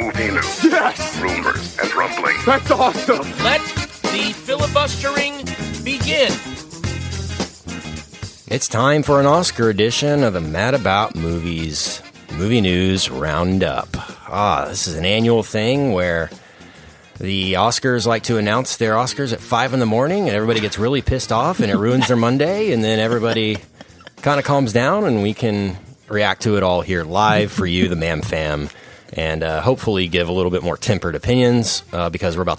movie news, Yes! rumors, and rumblings. That's awesome! Let the filibustering begin. It's time for an Oscar edition of the Mad About Movies Movie News Roundup. This is an annual thing where the Oscars like to announce their Oscars at 5 in the morning, and everybody gets really pissed off, and it ruins their Monday, and then everybody kind of calms down, and we can react to it all here live for you, the Mam Fam, and hopefully give a little bit more tempered opinions, because we're about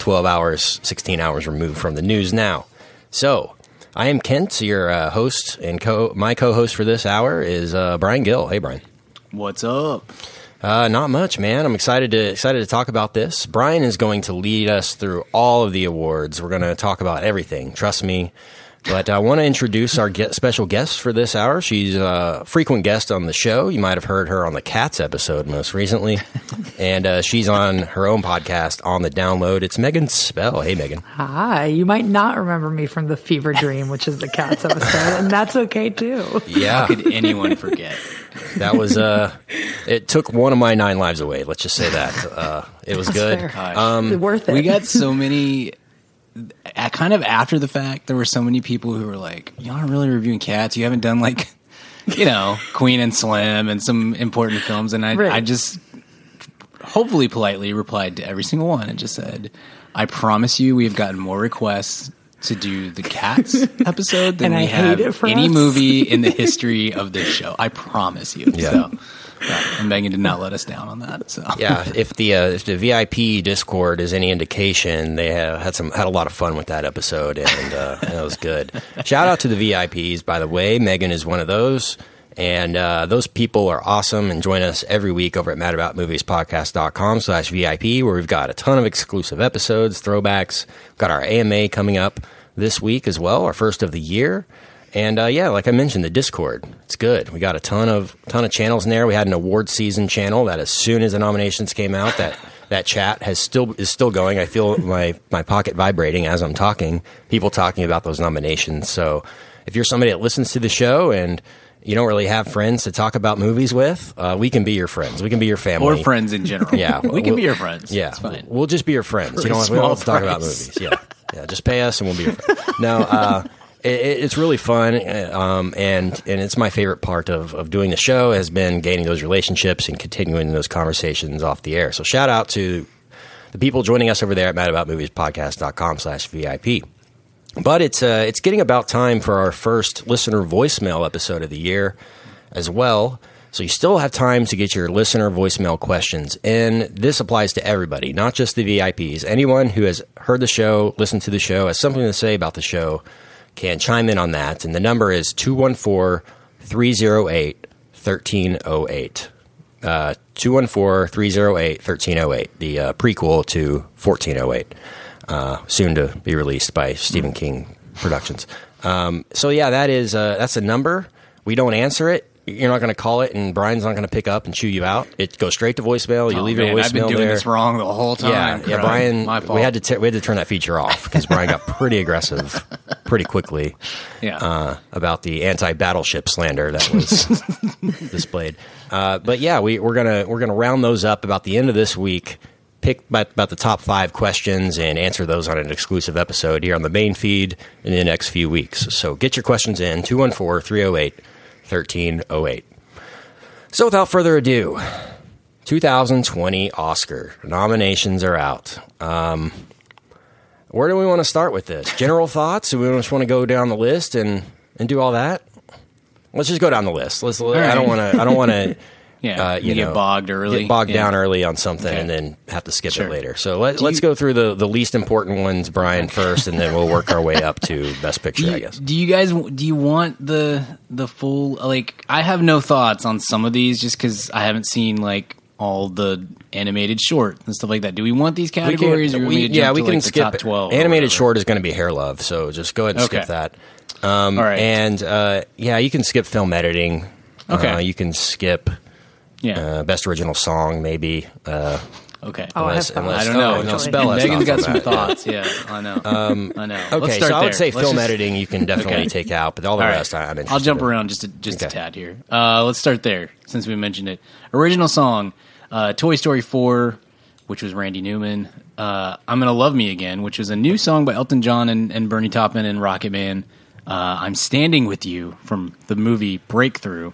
16 hours removed from the news now. So, I am Kent, your host, and my co-host for this hour is Brian Gill. Hey, Brian. What's up? Not much, man. I'm excited to talk about this. Brian is going to lead us through all of the awards. We're going to talk about everything. Trust me. But I want to introduce our special guest for this hour. She's a frequent guest on the show. You might have heard her on the Cats episode most recently. And she's on her own podcast, On the Download. It's Megan Spell. Hey, Megan. Hi. You might not remember me from the Fever Dream, which is the Cats episode, and that's okay, too. Yeah. How could anyone forget? That was, it took one of my 9 lives away. Let's just say that. It was That's good. fair. Worth it. We got so many... Kind of after the fact, there were so many people who were like, "You're not really reviewing Cats. You haven't done like, Queen and Slim and some important films." And I just hopefully politely replied to every single one and just said, "I promise you, we have gotten more requests to do the Cats episode than we have any movie in the history of this show. I promise you." Yeah. So, and Megan did not let us down on that. So Yeah, if the VIP Discord is any indication, they had a lot of fun with that episode, and it was good. Shout out to the VIPs, by the way. Megan is one of those, and those people are awesome. And join us every week over at madaboutmoviespodcast.com/VIP, where we've got a ton of exclusive episodes, throwbacks. We've got our AMA coming up this week as well, our first of the year. And like I mentioned, the Discord, it's good. We got a ton of channels in there. We had an award season channel that as soon as the nominations came out, that chat is still going. I feel my pocket vibrating as I'm talking, people talking about those nominations. So if you're somebody that listens to the show and you don't really have friends to talk about movies with, we can be your friends. We can be your family. or friends in general. Yeah, we can be your friends. Yeah, it's fine. We'll just be your friends. We don't have to talk about movies. Yeah, just pay us and we'll be your friends. No, it's really fun, and it's my favorite part of doing the show has been gaining those relationships and continuing those conversations off the air. So shout out to the people joining us over there at madaboutmoviespodcast.com/VIP. But it's getting about time for our first listener voicemail episode of the year as well. So you still have time to get your listener voicemail questions in. This applies to everybody, not just the VIPs. Anyone who has heard the show, listened to the show, has something to say about the show, can chime in on that. And the number is 214-308-1308. 214-308-1308, the prequel to 1408, soon to be released by Stephen King Productions. So yeah, that's a number. We don't answer it. You're not going to call it, and Brian's not going to pick up and chew you out. It goes straight to voicemail. You leave your voicemail there. I've been doing this wrong the whole time. Yeah, Brian. My fault. We had to turn that feature off because Brian got pretty aggressive pretty quickly. Yeah. About the anti-battleship slander that was displayed. But yeah, we're gonna round those up about the end of this week. Pick about the top 5 questions and answer those on an exclusive episode here on the main feed in the next few weeks. So get your questions in 214-308-1308. So without further ado, 2020 Oscar nominations are out. Where do we want to start with this? General thoughts? Do we just want to go down the list and do all that? Let's just go down the list. I don't want to. Yeah, get bogged early. Get bogged down early on something and then have to skip it later. So let's go through the least important ones, Brian, first, and then we'll work our way up to Best Picture, I guess. Do you want the full, like, I have no thoughts on some of these just because I haven't seen, like, all the animated short and stuff like that. Do we want these categories? We can skip the top 12. Animated short is going to be Hair Love, so just go ahead and skip that. All right. And, you can skip film editing. Okay. You can skip... Best Original Song, maybe. Okay. Unless, I don't know. No, spell us. Megan's got some thoughts. Yeah, I know. I know. Okay, so I would say film editing you can definitely take out, but all the rest I'm interested I'll jump around just a tad here. Let's start there since we mentioned it. Original song, Toy Story 4, which was Randy Newman. I'm Gonna Love Me Again, which was a new song by Elton John and Bernie Taupin and Rocket Man. I'm Standing With You from the movie Breakthrough.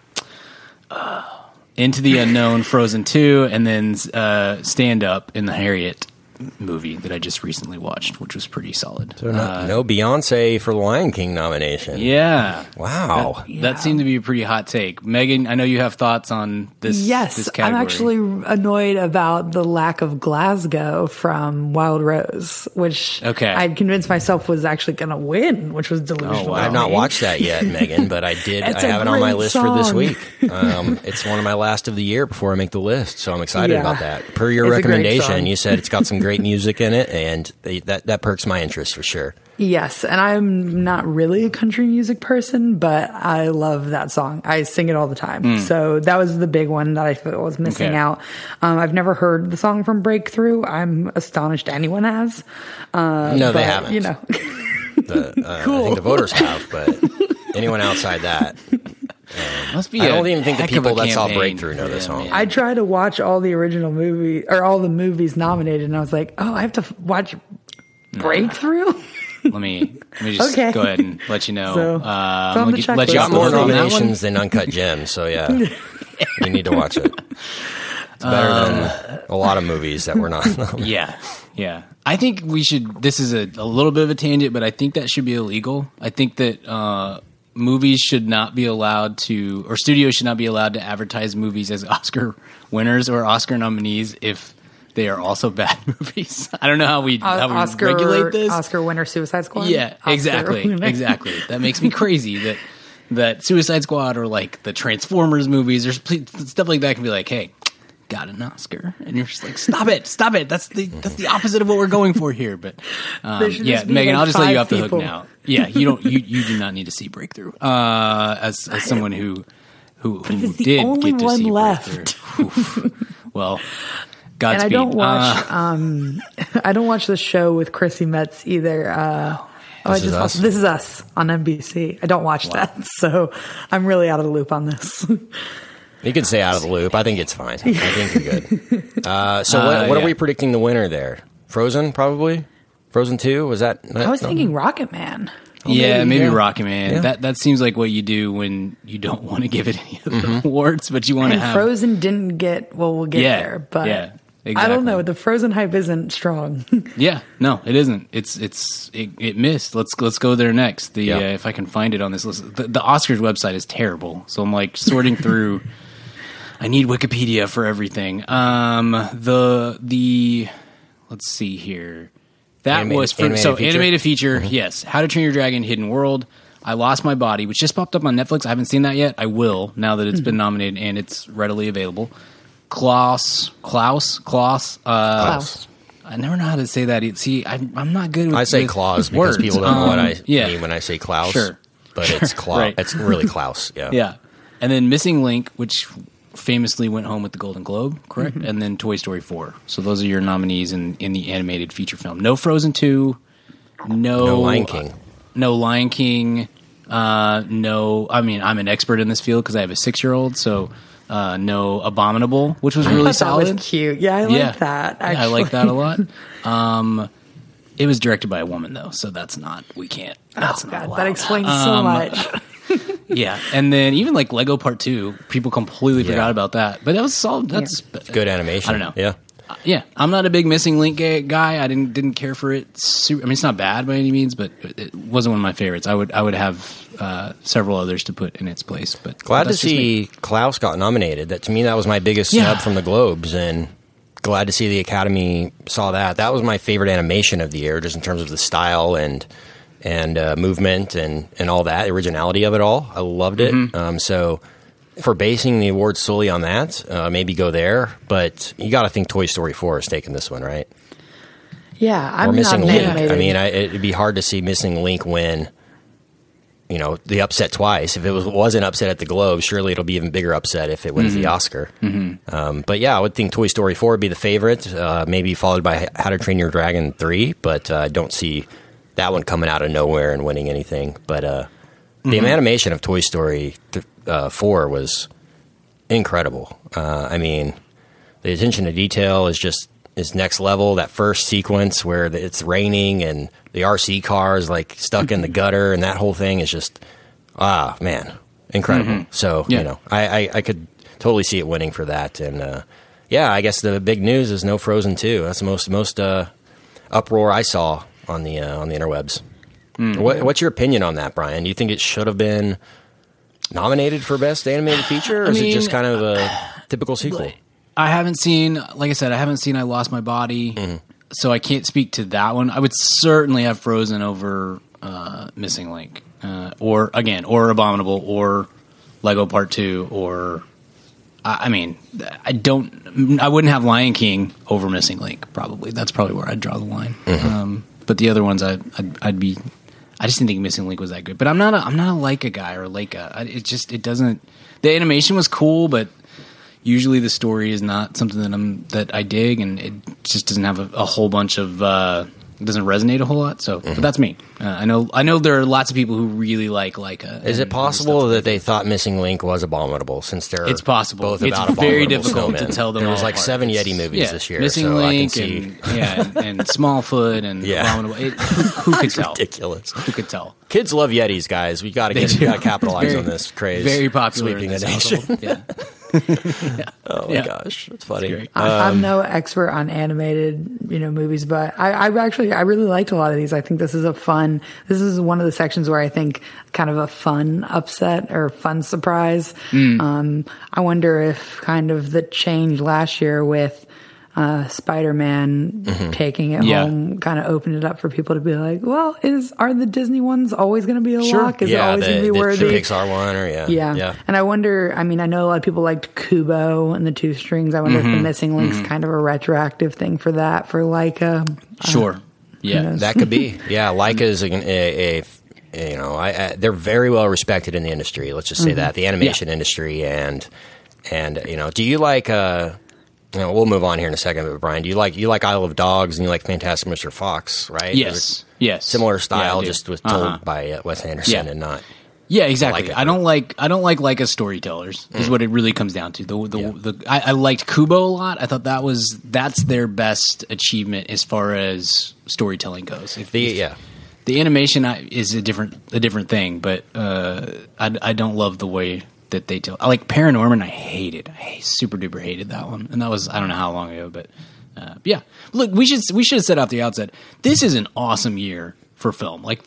Into the Unknown, Frozen 2, and then Stand Up in the Harriet movie that I just recently watched, which was pretty solid. So no Beyonce for the Lion King nomination. Yeah. Wow. That seemed to be a pretty hot take. Megan, I know you have thoughts on this. Yes, this category. I'm actually annoyed about the lack of Glasgow from Wild Rose, which I'd convinced myself was actually going to win, which was delusional. Oh, wow. I've not watched that yet, Megan, but I did. I have it on my list for this week. It's one of my last of the year before I make the list, so I'm excited about that. Per your recommendation, you said it's got some great music in it, and that perks my interest for sure. Yes, and I'm not really a country music person, but I love that song. I sing it all the time. So that was the big one that I felt was missing out. I've never heard the song from Breakthrough. I'm astonished anyone has. No, they haven't. You know, I think the voters have, but anyone outside that. Must be I don't even think the people that saw Breakthrough know this song. I tried to watch all the original movie or all the movies nominated, and I was like, oh, I have to watch Breakthrough? Let me just go ahead and let you know. So, let you got more on that one. nominations than Uncut Gems, so yeah, you need to watch it. It's better than a lot of movies that were not nominated. Yeah. I think we should. This is a little bit of a tangent, but I think that should be illegal. I think that movies should not be allowed to, or studios should not be allowed to advertise movies as Oscar winners or Oscar nominees if they are also bad movies. I don't know how we regulate this. Oscar winner Suicide Squad? Yeah, exactly. That makes me crazy that Suicide Squad or like the Transformers movies or stuff like that can be like, hey, got an Oscar, and you're just like, stop it. That's the opposite of what we're going for here. But Megan, like I'll just let you off the people. hook now. Yeah, you do not need to see Breakthrough. As someone who did get to see Breakthrough. Well, Godspeed. And I don't watch I don't watch the show with Chrissy Metz either. This Is Us on NBC. I don't watch that, so I'm really out of the loop on this. You can stay out of the loop. I think it's fine. I think you're good. What are we predicting the winner there? Frozen, probably? Frozen 2? Was that? I was thinking Rocket Man. Maybe Rocket Man. Yeah. That seems like what you do when you don't want to give it any of the awards, but you want to have. Frozen didn't get. Well, we'll get there, but exactly. I don't know. The Frozen hype isn't strong. No, it isn't. It missed. Let's go there next. If I can find it on this list, the Oscars website is terrible, so I'm like sorting through. I need Wikipedia for everything. Let's see here. That was animated feature. Mm-hmm. Yes, How to Train Your Dragon: Hidden World. I Lost My Body, which just popped up on Netflix. I haven't seen that yet. I will now that it's been nominated and it's readily available. Klaus. I never know how to say that. See, I'm not good with I say Klaus because words. People don't know what I mean when I say Klaus. Sure. But it's Klaus. Right. It's really Klaus. Yeah. Yeah. And then Missing Link, which famously went home with the Golden Globe, correct? Mm-hmm. And then Toy Story 4. So those are your nominees in the animated feature film. No Frozen 2. No Lion King. No Lion King. No. I mean, I'm an expert in this field because I have a 6-year-old. So no Abominable, which was really solid. That was cute. Yeah, I like that. Actually. Yeah, I like that a lot. It was directed by a woman though, so that's not. We can't. That's not allowed. That explains so much. Yeah, and then even like Lego Part 2, people completely forgot about that. But that was solid. That's good animation. I don't know. Yeah. Yeah, I'm not a big Missing Link guy. I didn't care for it. I mean, it's not bad by any means, but it wasn't one of my favorites. I would have several others to put in its place. But glad to see Klaus got nominated. That to me, that was my biggest snub from the Globes, and glad to see the Academy saw that. That was my favorite animation of the year, just in terms of the style and movement and all that, the originality of it all. I loved it. Mm-hmm. So for basing the awards solely on that, maybe go there. But you got to think Toy Story 4 is taking this one, right? Yeah, I'm or Missing not Link. animated. I mean, it'd be hard to see Missing Link win. You know, the upset twice. If it was an upset at the Globe, surely it'll be even bigger upset if it wins the Oscar. Mm-hmm. But yeah, I would think Toy Story 4 would be the favorite, maybe followed by How to Train Your Dragon 3. But I don't see that one coming out of nowhere and winning anything. But the animation of Toy Story 4 was incredible. I mean, the attention to detail is just is next level. That first sequence where it's raining and the RC car is like stuck in the gutter, and that whole thing is just man, incredible. So you know, I could totally see it winning for that. And I guess the big news is no Frozen 2. That's the most uproar I saw on the interwebs. What's your opinion on that, Brian? Do you think it should have been nominated for Best Animated Feature, or is it just kind of a typical sequel? I haven't seen, like I said, I Lost My Body, so I can't speak to that one. I would certainly have Frozen over Missing Link, or Abominable, or Lego Part 2, or I wouldn't have Lion King over Missing Link. Probably that's probably where I'd draw the line. But the other ones, I just didn't think Missing Link was that good. But I'm not a Leica guy or Leica. It doesn't. The animation was cool, but usually the story is not something that I dig, and it just doesn't have a whole bunch of. It doesn't resonate a whole lot. So, but that's me. I know there are lots of people who really like Leica. Is it possible that they thought Missing Link was Abominable, since they're it's possible. Both it's about very Abominable difficult snowmen? to tell them. There was all like apart. 7 Yeti movies this year. Missing so Link I can see. and Smallfoot and Abominable. Who could tell? Ridiculous. Who could tell? Kids love Yetis, guys. We got to capitalize on this craze. Very popular, sweeping the nation. Yeah. Oh my gosh, that's funny. I'm no expert on animated, movies, but I really liked a lot of these. I think this is one of the sections where I think kind of a fun upset or fun surprise. I wonder if kind of the change last year with Spider-Man taking it home kind of opened it up for people to be like, well, are the Disney ones always going to be a lock? Is it always going to be worthy? The Pixar one, or yeah. And I wonder, I know a lot of people liked Kubo and the Two Strings. I wonder if the Missing Link's kind of a retroactive thing for Leica. Sure. Yeah, that could be. Yeah, Leica is they're very well respected in the industry. Let's just say that, the animation industry, and do you like? We'll move on here in a second, but Brian, do you like Isle of Dogs and you like Fantastic Mr. Fox, right? Yes. Similar style, just was told by Wes Anderson and not. Yeah, exactly. I don't like Leica storytellers. Is what it really comes down to. I liked Kubo a lot. I thought that's their best achievement as far as storytelling goes. The animation is a different thing, but I don't love the way that they tell. I like Paranorman. I hated. I super duper hated that one, and that was I don't know how long ago, but yeah. Look, we should have said off the outset, this is an awesome year for film. Like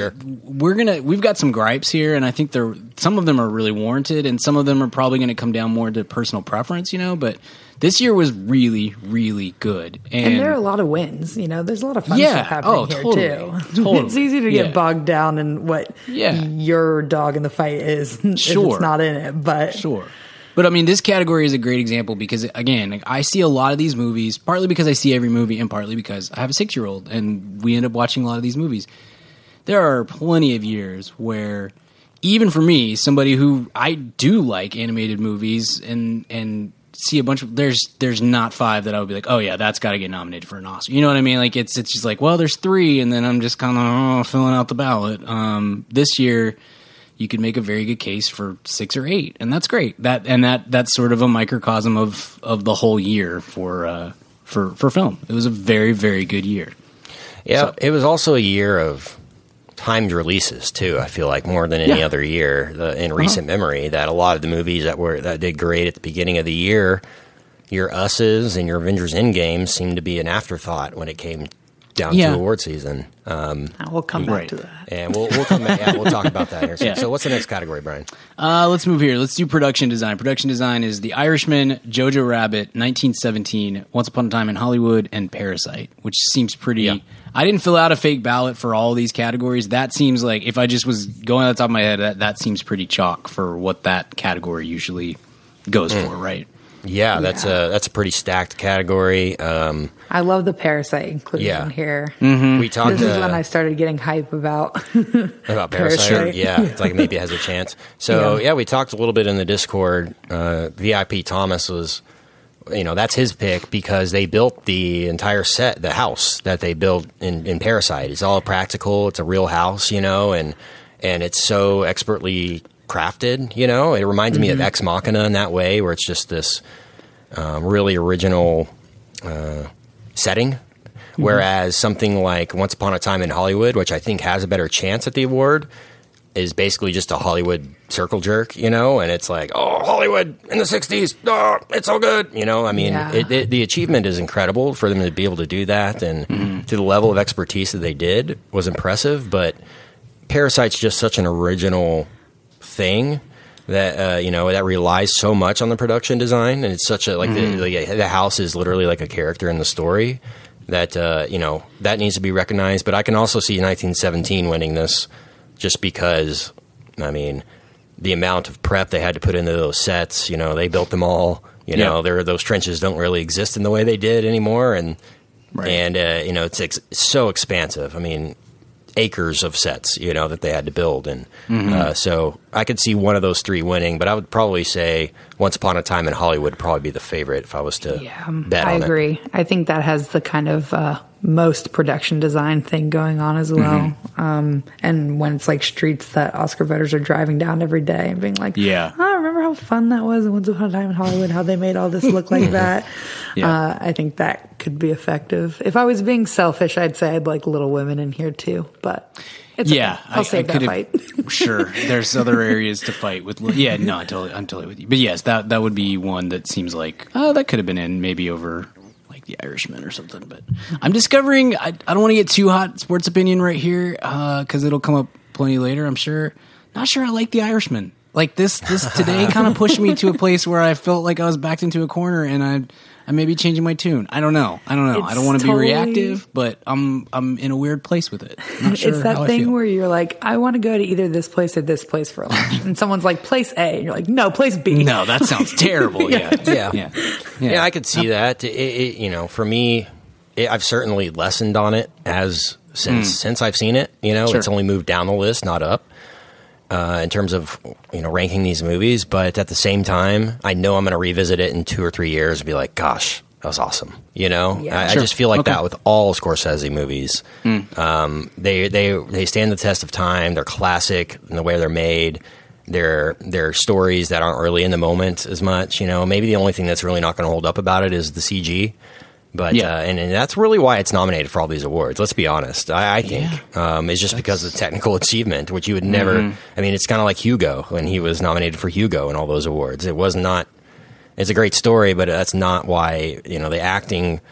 we've got some gripes here, and I think some of them are really warranted, and some of them are probably going to come down more to personal preference, but this year was really, really good. And there are a lot of wins, there's a lot of fun stuff happening here too. Totally. It's easy to get bogged down in what your dog in the fight is if it's not in it, but sure. But this category is a great example because, again, I see a lot of these movies, partly because I see every movie and partly because I have a 6-year-old and we end up watching a lot of these movies. There are plenty of years where, even for me, somebody who I do like animated movies and see a bunch of there's not 5 that I would be like, oh yeah, that's got to get nominated for an Oscar. You know what I mean? Like it's just like, well, there's 3, and then I'm just kind of filling out the ballot. This year, you could make a very good case for 6 or 8, and that's great. That's sort of a microcosm of the whole year for film. It was a very, very good year. Yeah, it was also a year of timed releases too. I feel like more than any other year in recent memory, that a lot of the movies that did great at the beginning of the year, your Us's and your Avengers Endgame, seemed to be an afterthought when it came down to award season. We'll come back to that, and we'll come back. Yeah, we'll talk about that here soon. So, what's the next category, Brian? Let's move here. Let's do production design. Production design is The Irishman, Jojo Rabbit, 1917, Once Upon a Time in Hollywood, and Parasite, which seems pretty. Yeah. I didn't fill out a fake ballot for all these categories. That seems like, if I just was going on the top of my head, that seems pretty chalk for what that category usually goes for, right? Yeah, that's a pretty stacked category. I love the Parasite inclusion here. Mm-hmm. We talked. This is when I started getting hype about Parasite. Yeah, it's like maybe it has a chance. So we talked a little bit in the Discord. VIP Thomas was, that's his pick because they built the entire set, the house that they built in Parasite. It's all practical. It's a real house, and it's so expertly crafted. It reminds me of Ex Machina in that way, where it's just this really original setting. Whereas something like Once Upon a Time in Hollywood, which I think has a better chance at the award, is basically just a Hollywood circle jerk, you know? And it's like, oh, Hollywood in the 60s, oh, it's so good. You know, I mean, the achievement is incredible for them to be able to do that. And to the level of expertise that they did was impressive. But Parasite's just such an original thing that, you know, that relies so much on the production design. And it's such a, like, the house is literally like a character in the story. That, you know, that needs to be recognized. But I can also see 1917 winning this just because, I mean, the amount of prep they had to put into those sets, you know, they built them all. You know, those trenches don't really exist in the way they did anymore. And, you know, it's so expansive. I mean, acres of sets, you know, that they had to build. And so I could see one of those three winning, but I would probably say Once Upon a Time in Hollywood would probably be the favorite if I was to bet on it. I agree. I think that has the kind of most production design thing going on as well. And when it's like streets that Oscar voters are driving down every day and being like, oh, remember how fun that was Once Upon a Time in Hollywood, how they made all this look like that. I think that could be effective. If I was being selfish, I'd say I'd like Little Women in here too, but it's okay. I'll save that fight. Sure. There's other areas to fight with. Yeah, no, I'm totally with you. But yes, that would be one that seems like, oh, that could have been in maybe over like The Irishman or something. But I'm discovering, I don't want to get too hot sports opinion right here because it'll come up plenty later, I'm sure. Not sure I like The Irishman. Like this today kind of pushed me to a place where I felt like I was backed into a corner and I may be changing my tune. I don't know. I don't want to be reactive, but I'm in a weird place with it. I'm not sure it's that thing where you're like, I want to go to either this place or this place for lunch. And someone's like, place A. And you're like, no, place B. No, that sounds terrible. Yeah, I could see that. You know, for me, I've certainly lessened on it since I've seen it. You know, it's only moved down the list, not up. In terms of, you know, ranking these movies, but at the same time, I know I'm going to revisit it in 2 or 3 years and be like, gosh, that was awesome. You know, I just feel like that with all Scorsese movies. They stand the test of time. They're classic in the way they're made. They're stories that aren't really in the moment as much. You know, maybe the only thing that's really not going to hold up about it is the CG. But and that's really why it's nominated for all these awards. Let's be honest. I think it's just because of the technical achievement, which you would never. I mean, it's kind of like Hugo when he was nominated for Hugo and all those awards. It was not. It's a great story, but that's not why. You know, the acting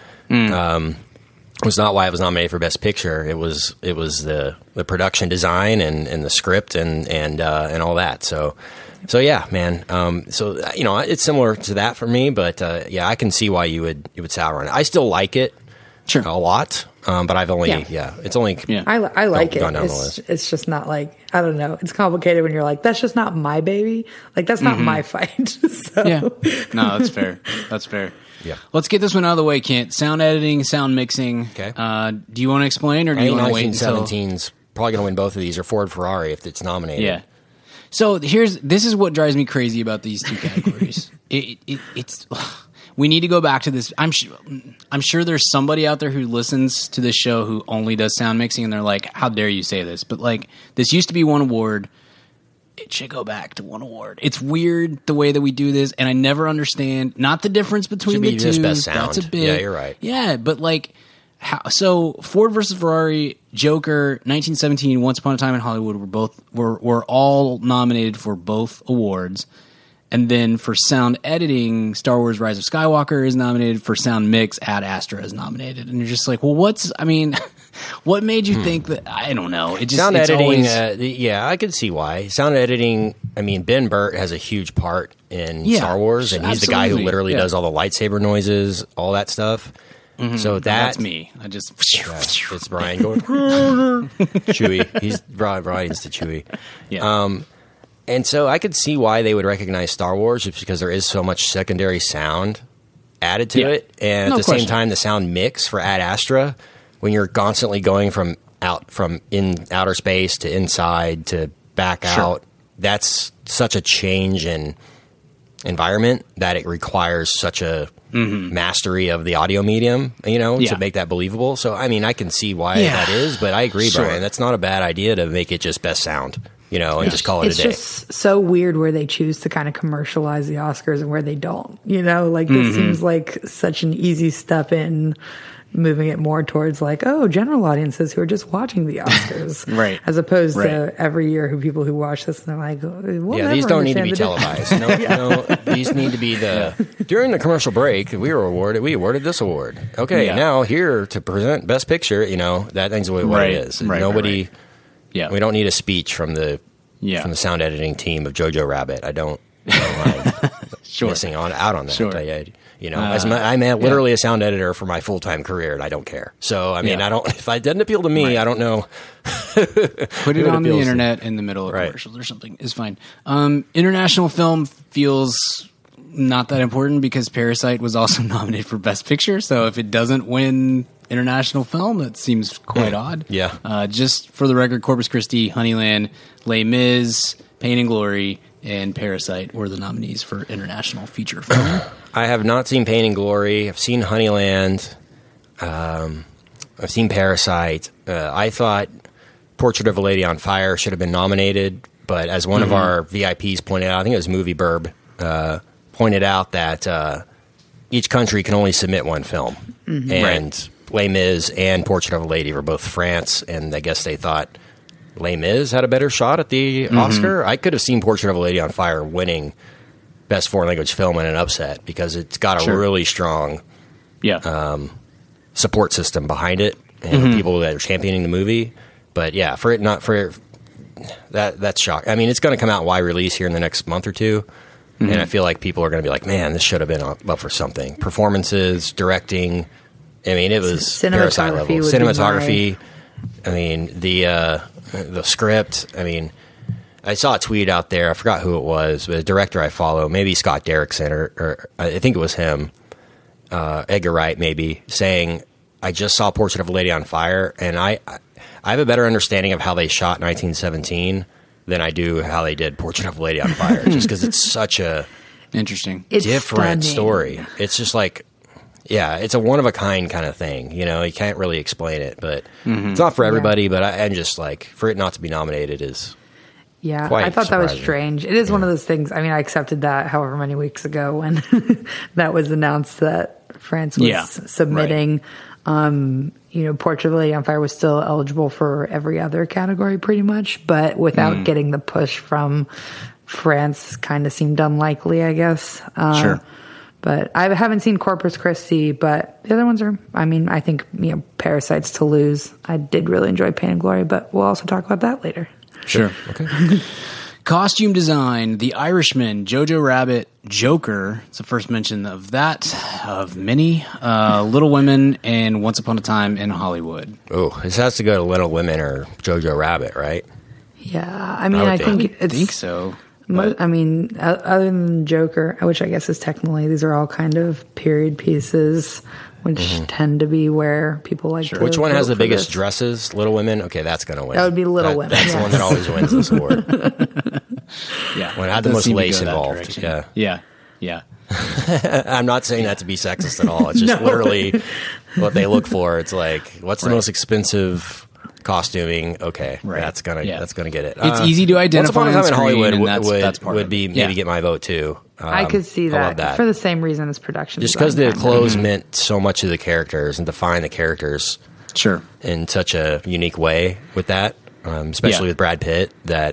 was not why it was nominated for Best Picture. It was the production design and the script and all that. So yeah, man. So you know, it's similar to that for me, but I can see why you would sour on it. I still like it, a lot, but I've only it's only I like it. Gone down the list. It's just not like, I don't know. It's complicated when you're like, that's just not my baby. Like that's not my fight. So. Yeah, no, that's fair. That's fair. Yeah. Let's get this one out of the way, Kent. Sound editing, sound mixing. Okay. Do you want to explain, or do you want to wait until 1917's probably going to win both of these, or Ford Ferrari if it's nominated. Yeah. So this is what drives me crazy about these two categories. It's we need to go back to this. I'm sure there's somebody out there who listens to this show who only does sound mixing, and they're like, "How dare you say this?" But like, this used to be one award. It should go back to one award. It's weird the way that we do this, and I never understand. Not the difference between the two. Just best sound. That's a bit. Yeah, you're right. Yeah, but like. So Ford versus Ferrari, Joker, 1917, Once Upon a Time in Hollywood were all nominated for both awards, and then for sound editing, Star Wars: Rise of Skywalker is nominated. For sound mix, Ad Astra is nominated, and you're just like, well, what made you think that? I don't know. It just sound editing. Always, I could see why sound editing. I mean, Ben Burtt has a huge part in Star Wars, and he's the guy who literally does all the lightsaber noises, all that stuff. So that's me. I just it's Brian going Chewie. He's Brian's the Chewie. Yeah. And so I could see why they would recognize Star Wars, just because there is so much secondary sound added to it, and at the same time, the sound mix for Ad Astra, when you're constantly going from in outer space to inside to back out, that's such a change in environment that it requires such a mastery of the audio medium, to make that believable. So, I mean, I can see why that is, but I agree, Brian. That's not a bad idea to make it just best sound. and just call it a day. It's just so weird where they choose to kind of commercialize the Oscars and where they don't. This seems like such an easy step in moving it more towards general audiences who are just watching the Oscars, right? As opposed to every year people who watch this and they're like, these don't need to be televised. No, these need to be during the commercial break. We awarded this award. Okay, now here to present Best Picture. That thing's what it is. Nobody. Yeah, we don't need a speech from the sound editing team of Jojo Rabbit. I don't mind missing out on that. Sure. I'm literally a sound editor for my full-time career, and I don't care. So, I mean, I don't. If it doesn't appeal to me, I don't know. Put it on the internet in the middle of commercials or something is fine. International film feels not that important because Parasite was also nominated for Best Picture. So if it doesn't win international film, that seems quite odd. Yeah. Just for the record, Corpus Christi, Honeyland, Les Mis, Pain and Glory, and Parasite were the nominees for international feature film. I have not seen Pain and Glory. I've seen Honeyland. I've seen Parasite. I thought Portrait of a Lady on Fire should have been nominated, but as one of our VIPs pointed out, I think it was Movie Burb, pointed out that each country can only submit one film. And Les Mis and Portrait of a Lady were both France, and I guess they thought Les Mis had a better shot at the Oscar. I could have seen Portrait of a Lady on Fire winning Best Foreign Language Film in an upset because it's got a really strong support system behind it and people that are championing the movie. But yeah, that's shocking. I mean, it's going to come out wide release here in the next month or two. And I feel like people are going to be like, man, this should have been up for something. Performances, directing. I mean, it was Parasite level. Cinematography. I mean, the script. I mean, I saw a tweet out there. I forgot who it was, but a director I follow, maybe Scott Derrickson, or I think it was him, Edgar Wright, maybe, saying, I just saw Portrait of a Lady on Fire, and I have a better understanding of how they shot 1917 than I do how they did Portrait of a Lady on Fire, just because it's such a different story. It's just like, it's a one-of-a-kind kind of thing. You can't really explain it, but it's not for everybody, but I'm just like, for it not to be nominated is quite I thought surprising. that was strange. It is one of those things, I mean, I accepted that however many weeks ago when that was announced that France was submitting. Portrait of a Lady on Fire was still eligible for every other category pretty much, but without getting the push from France kind of seemed unlikely, I guess. Sure. But I haven't seen Corpus Christi, but the other ones are, I mean, I think, Parasite's to lose. I did really enjoy Pain and Glory, but we'll also talk about that later. Sure. Okay. Costume design, The Irishman, Jojo Rabbit, Joker. It's the first mention of that, of many. Little Women, and Once Upon a Time in Hollywood. Oh, this has to go to Little Women or Jojo Rabbit, right? Yeah, I mean, I think I think so. I mean, other than Joker, which I guess is technically, these are all kind of period pieces, which tend to be where people like to Which one has the biggest this. Dresses? Little Women? Okay, that's going to win. That would be Little Women. That's the one that always wins this award. When it had the most lace involved. Direction. Yeah. I'm not saying that to be sexist at all. It's just literally what they look for. It's like, what's the most expensive costuming? Okay, that's gonna get it. It's easy to identify. Once Upon a Time in Hollywood that's part would be maybe get my vote too. I could see that for the same reason as production. Just because the clothes meant so much to the characters and define the characters, in such a unique way with that, especially with Brad Pitt, that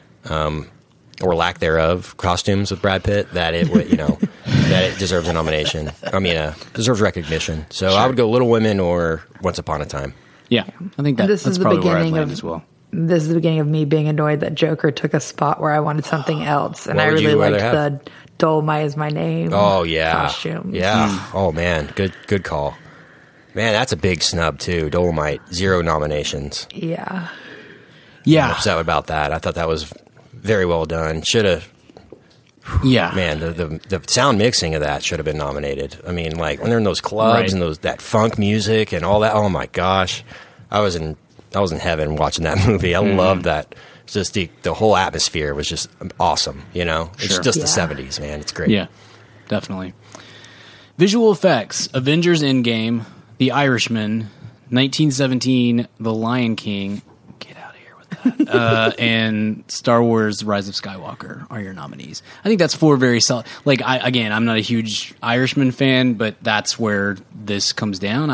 or lack thereof costumes with Brad Pitt, that it would that it deserves a nomination. I mean, deserves recognition. So I would go Little Women or Once Upon a Time. Yeah, I think that's probably where I'd land as well. This is the beginning of me being annoyed that Joker took a spot where I wanted something else, and I really liked the Dolomite Is My Name. Oh yeah, costumes. Yeah. Oh man, good call. Man, that's a big snub too. Dolomite, 0 nominations. Yeah. I'm upset about that. I thought that was very well done. Should have. Yeah, man, the sound mixing of that should have been nominated. I mean, like when they're in those clubs and that funk music and all that. Oh my gosh, I was in heaven watching that movie. I loved that. It's just the whole atmosphere was just awesome. It's just the 70s, man. It's great. Yeah, definitely. Visual effects: Avengers: Endgame, The Irishman, 1917, The Lion King. Get out of here with and Star Wars: Rise of Skywalker are your nominees. I think that's 4 very solid. Like, I'm not a huge Irishman fan, but that's where this comes down.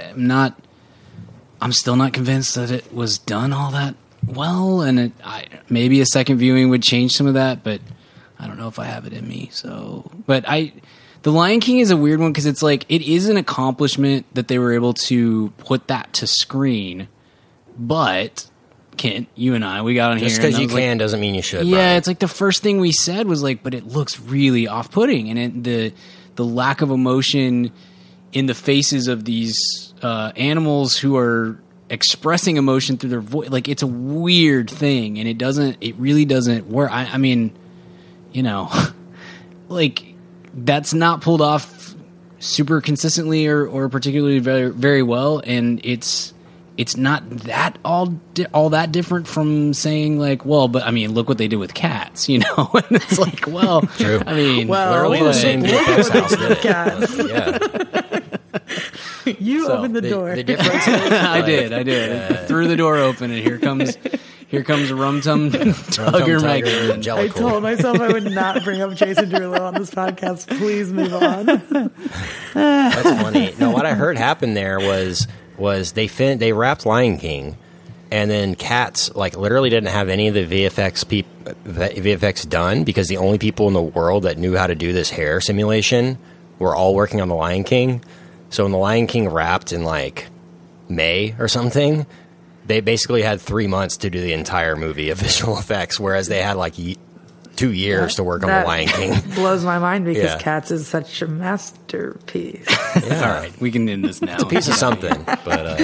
I'm still not convinced that it was done all that well, and maybe a second viewing would change some of that, but I don't know if I have it in me. So, but The Lion King is a weird one because it's like, it is an accomplishment that they were able to put that to screen, but Kent, you and I, we got on just here. Just because you can doesn't mean you should. Yeah, Brian. It's like the first thing we said was like, but it looks really off-putting, and the lack of emotion in the faces of these animals who are expressing emotion through their voice, like, it's a weird thing, and it really doesn't work. I mean, you know, like, that's not pulled off super consistently or particularly very, very well, and it's not that all that different from saying like, well, but I mean, look what they did with Cats, you know? And it's like, well, true. I mean, literally the same VFX house did it. Cats. Yeah. You opened the door. The difference is, I did. Threw the door open, and here comes Rum Tum Tugger Megan. I told myself I would not bring up Jason Derulo on this podcast. Please move on. That's funny. No, what I heard happened there was they wrapped Lion King, and then Cats like literally didn't have any of the VFX done because the only people in the world that knew how to do this hair simulation were all working on the Lion King. So when the Lion King wrapped in like May or something, they basically had 3 months to do the entire movie of visual effects, whereas they had like 2 years to work on the Lion King. Blows my mind because Cats is such a masterpiece. Yeah. All right, we can end this now. It's a piece of something, but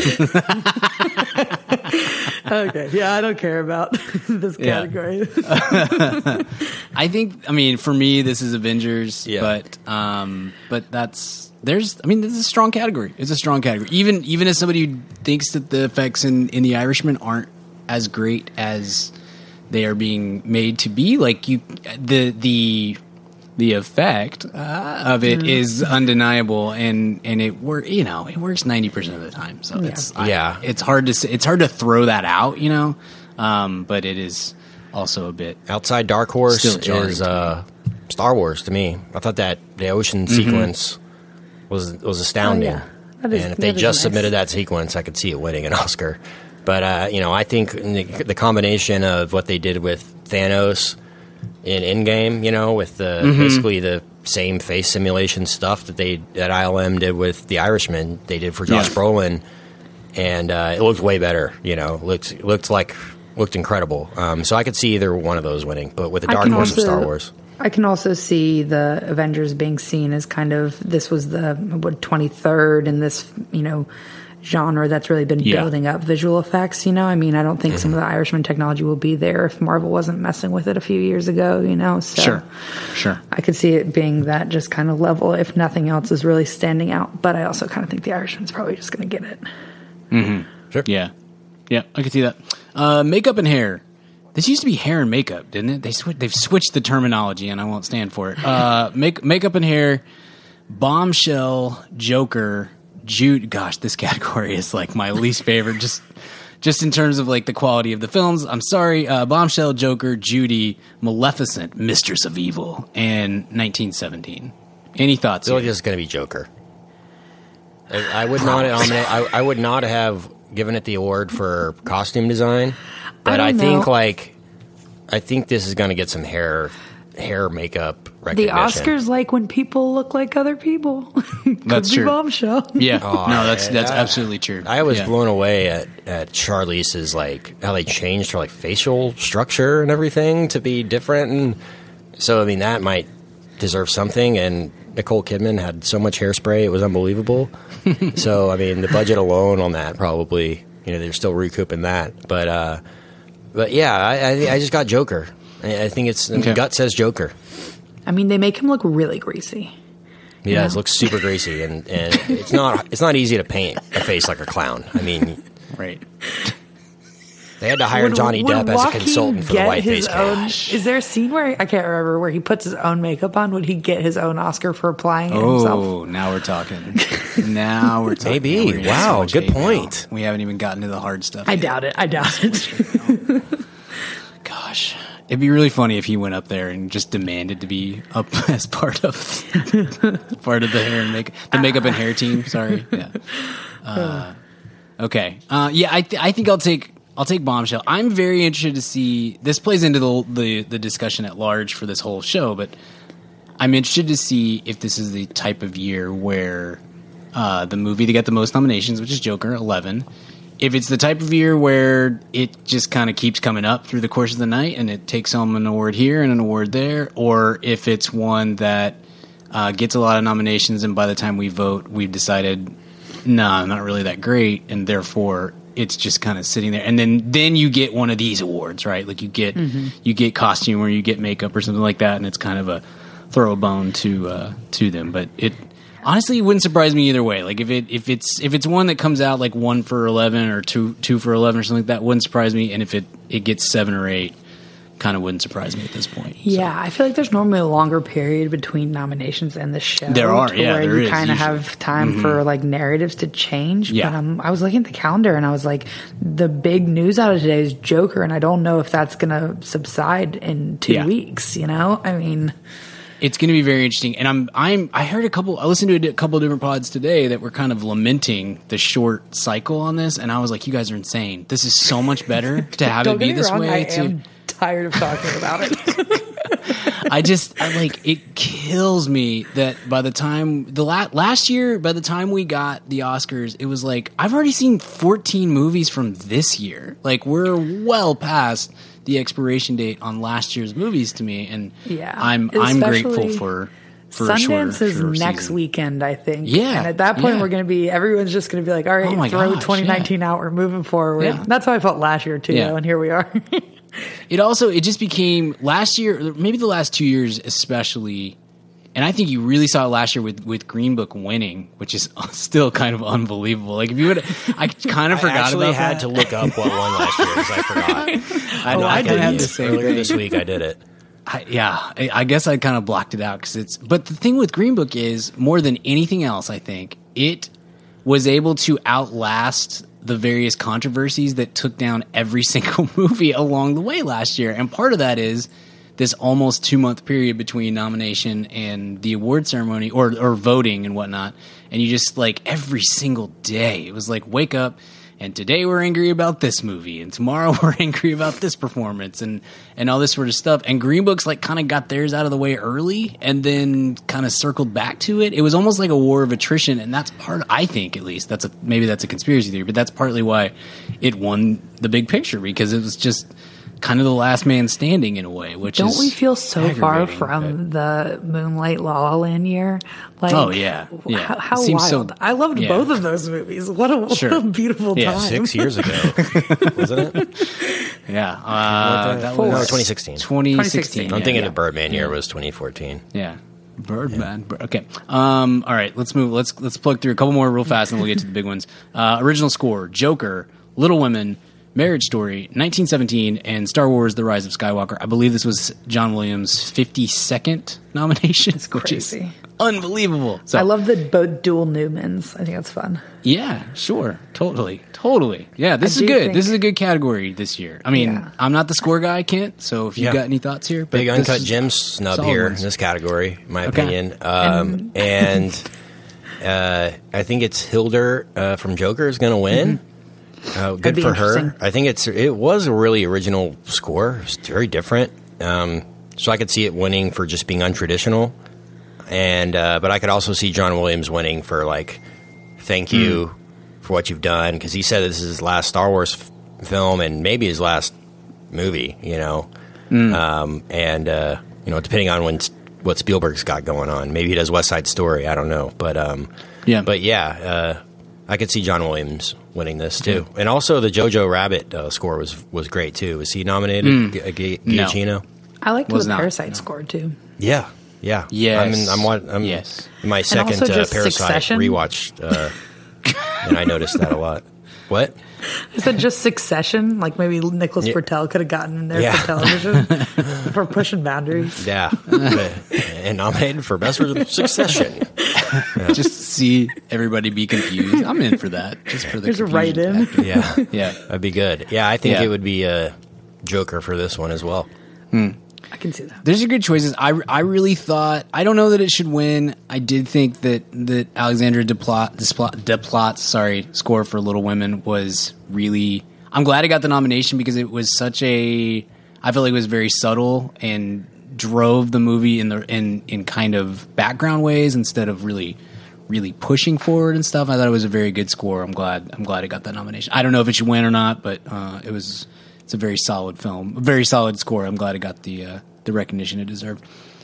okay. Yeah, I don't care about this category. I think, I mean, for me, this is Avengers, but this is a strong category. It's a strong category. Even as somebody who thinks that the effects in The Irishman aren't as great as they are being made to be, like the effect of it is undeniable, and it works 90% of the time. So it's hard to say, it's hard to throw that out, you know. But it is also a bit outside Dark Horse is Star Wars to me. I thought that the ocean sequence was astounding. Oh, yeah. And if they just submitted that sequence, I could see it winning an Oscar. But I think the combination of what they did with Thanos in Endgame, you know, with basically the same face simulation stuff that ILM did with The Irishman, they did for Josh Brolin, and it looked way better. You know, looked incredible. So I could see either one of those winning, but with the Dark Horse of Star Wars. I can also see the Avengers being seen as kind of, this was the 23rd in this, you know, genre that's really been building up visual effects, you know. I mean, I don't think some of the Irishman technology will be there if Marvel wasn't messing with it a few years ago, you know. So sure. I could see it being that just kind of level if nothing else is really standing out. But I also kind of think the Irishman's probably just going to get it. Mm-hmm. Sure. Yeah, I can see that. Makeup and hair. This used to be hair and makeup, didn't it? They've switched the terminology, and I won't stand for it. Makeup and hair, Bombshell, Joker, Jude. Gosh, this category is like my least favorite, just in terms of like the quality of the films. I'm sorry. Bombshell, Joker, Judy, Maleficent, Mistress of Evil, and 1917. Any thoughts? I feel like this is going to be Joker. I would not nominate. I would not have given it the award for costume design. But I think this is going to get some hair makeup recognition. The Oscars like when people look like other people. That's true. Bombshell. Yeah. That's absolutely true. I was blown away at Charlize's like how they changed her like facial structure and everything to be different, and so I mean that might deserve something. And Nicole Kidman had so much hairspray, it was unbelievable. So I mean the budget alone on that probably, you know, they're still recouping that, But yeah, I just got Joker. I think it's gut says Joker. I mean, they make him look really greasy. He does look super greasy, and it's not easy to paint a face like a clown. I mean, right. They had to hire Johnny Depp as a consultant for the white face. Is there a scene where I can't remember where he puts his own makeup on? Would he get his own Oscar for applying it himself? Oh, now we're talking. Maybe. Wow, good point. Now. We haven't even gotten to the hard stuff. I doubt it. It'd be really funny if he went up there and just demanded to be up as part of the hair and makeup and hair team. Sorry. Yeah. Okay. Yeah, I think I'll take Bombshell. I'm very interested to see. This plays into the discussion at large for this whole show, but I'm interested to see if this is the type of year where the movie to get the most nominations, which is Joker, 11. If it's the type of year where it just kind of keeps coming up through the course of the night and it takes home an award here and an award there, or if it's one that gets a lot of nominations and by the time we vote, we've decided, nah, not really that great, and therefore it's just kind of sitting there. And then you get one of these awards, right? Like you get costume or you get makeup or something like that, and it's kind of a throw a bone to them. But it honestly wouldn't surprise me either way. Like if it's one that comes out like 1 for 11 or 2 for 11 or something like that, wouldn't surprise me. And if it gets 7 or 8, kind of wouldn't surprise me at this point. Yeah, so. I feel like there's normally a longer period between nominations and the show. There are, yeah, where there you is kind of usually. have time for like narratives to change. Yeah. But I was looking at the calendar and I was like, the big news out of today is Joker, and I don't know if that's going to subside in 2 weeks. You know, I mean. It's going to be very interesting, and I heard I listened to a couple of different pods today that were kind of lamenting the short cycle on this, and I was like, you guys are insane. This is so much better to have it be this way. I am tired of talking about it. It kills me that by the time last year, by the time we got the Oscars, it was like, I've already seen 14 movies from this year. Like, we're well past the expiration date on last year's movies to me, and I'm grateful for Sundance is next season. Weekend, I think. Yeah, and at that point, everyone's just going to be like, all right, throw 2019 out. We're moving forward. Yeah. That's how I felt last year too, though, and here we are. It just became last year, maybe the last 2 years especially. And I think you really saw it last year with Green Book winning, which is still kind of unbelievable. Like, if you would, I kind of forgot about that. I actually had to look up what won last year because I forgot. I did the same earlier this week. I did it. I guess I kind of blocked it out but the thing with Green Book is, more than anything else, I think it was able to outlast the various controversies that took down every single movie along the way last year. And part of that is this almost 2-month period between nomination and the award ceremony or voting and whatnot. And you just, like, every single day, it was like, wake up, and today we're angry about this movie, and tomorrow we're angry about this performance, and all this sort of stuff. And Green Book's, like, kind of got theirs out of the way early and then kind of circled back to it. It was almost like a war of attrition, and that's I think at least, maybe that's a conspiracy theory, but that's partly why it won the big picture, because it was just kind of the last man standing in a way, which don't we feel so far from the Moonlight La La Land year? Like, oh yeah. How wild! I loved both of those movies. What a beautiful time. 6 years ago, wasn't it? Yeah, that was 2016. 2016. I'm thinking the Birdman year was 2014. Yeah. Birdman. Yeah. Okay. All right. Let's move. Let's plug through a couple more real fast, and then we'll get to the big ones. Original score: Joker, Little Women, Marriage Story, 1917, and Star Wars: The Rise of Skywalker. I believe this was John Williams' 52nd nomination. It's crazy. Which is unbelievable. So, I love the both dual Newmans. I think that's fun. Yeah, sure. Totally. Yeah, this is good. This is a good category this year. I mean, I'm not the score guy, Kent, so if you've got any thoughts here. But big Uncut Gems snub here in this category, in my opinion. And I think it's Hildur from Joker is going to win. Mm-hmm. Good for her. I think it was a really original score. It's very different. So I could see it winning for just being untraditional. And but I could also see John Williams winning for, like, thank you for what you've done, because he said this is his last Star Wars film and maybe his last movie, you know. Depending on what Spielberg's got going on, maybe he does West Side Story. I don't know, but I could see John Williams winning this too. And also the Jojo Rabbit score was great too. Was he nominated? Giacchino? No. I liked the Parasite score too. Yeah. Yes. I'm in my second Parasite rewatch, and I noticed that a lot. What? I said just Succession. Like, maybe Nicholas Bertel could have gotten in there for television for pushing boundaries. Yeah, and nominated for Best Succession. Just see everybody be confused. I'm in for that. Just for the confusion right in. Yeah, that'd be good. Yeah, I think it would be a Joker for this one as well. I can see that. There's some good choices. I really thought, I don't know that it should win. I did think that Alexandra Desplat's score for Little Women was really, I'm glad it got the nomination because it was such a, I feel like it was very subtle and drove the movie in kind of background ways instead of really pushing forward and stuff. I thought it was a very good score. I'm glad it got that nomination. I don't know if it should win or not, but it's a very solid film, a very solid score. I'm glad it got the recognition it deserved.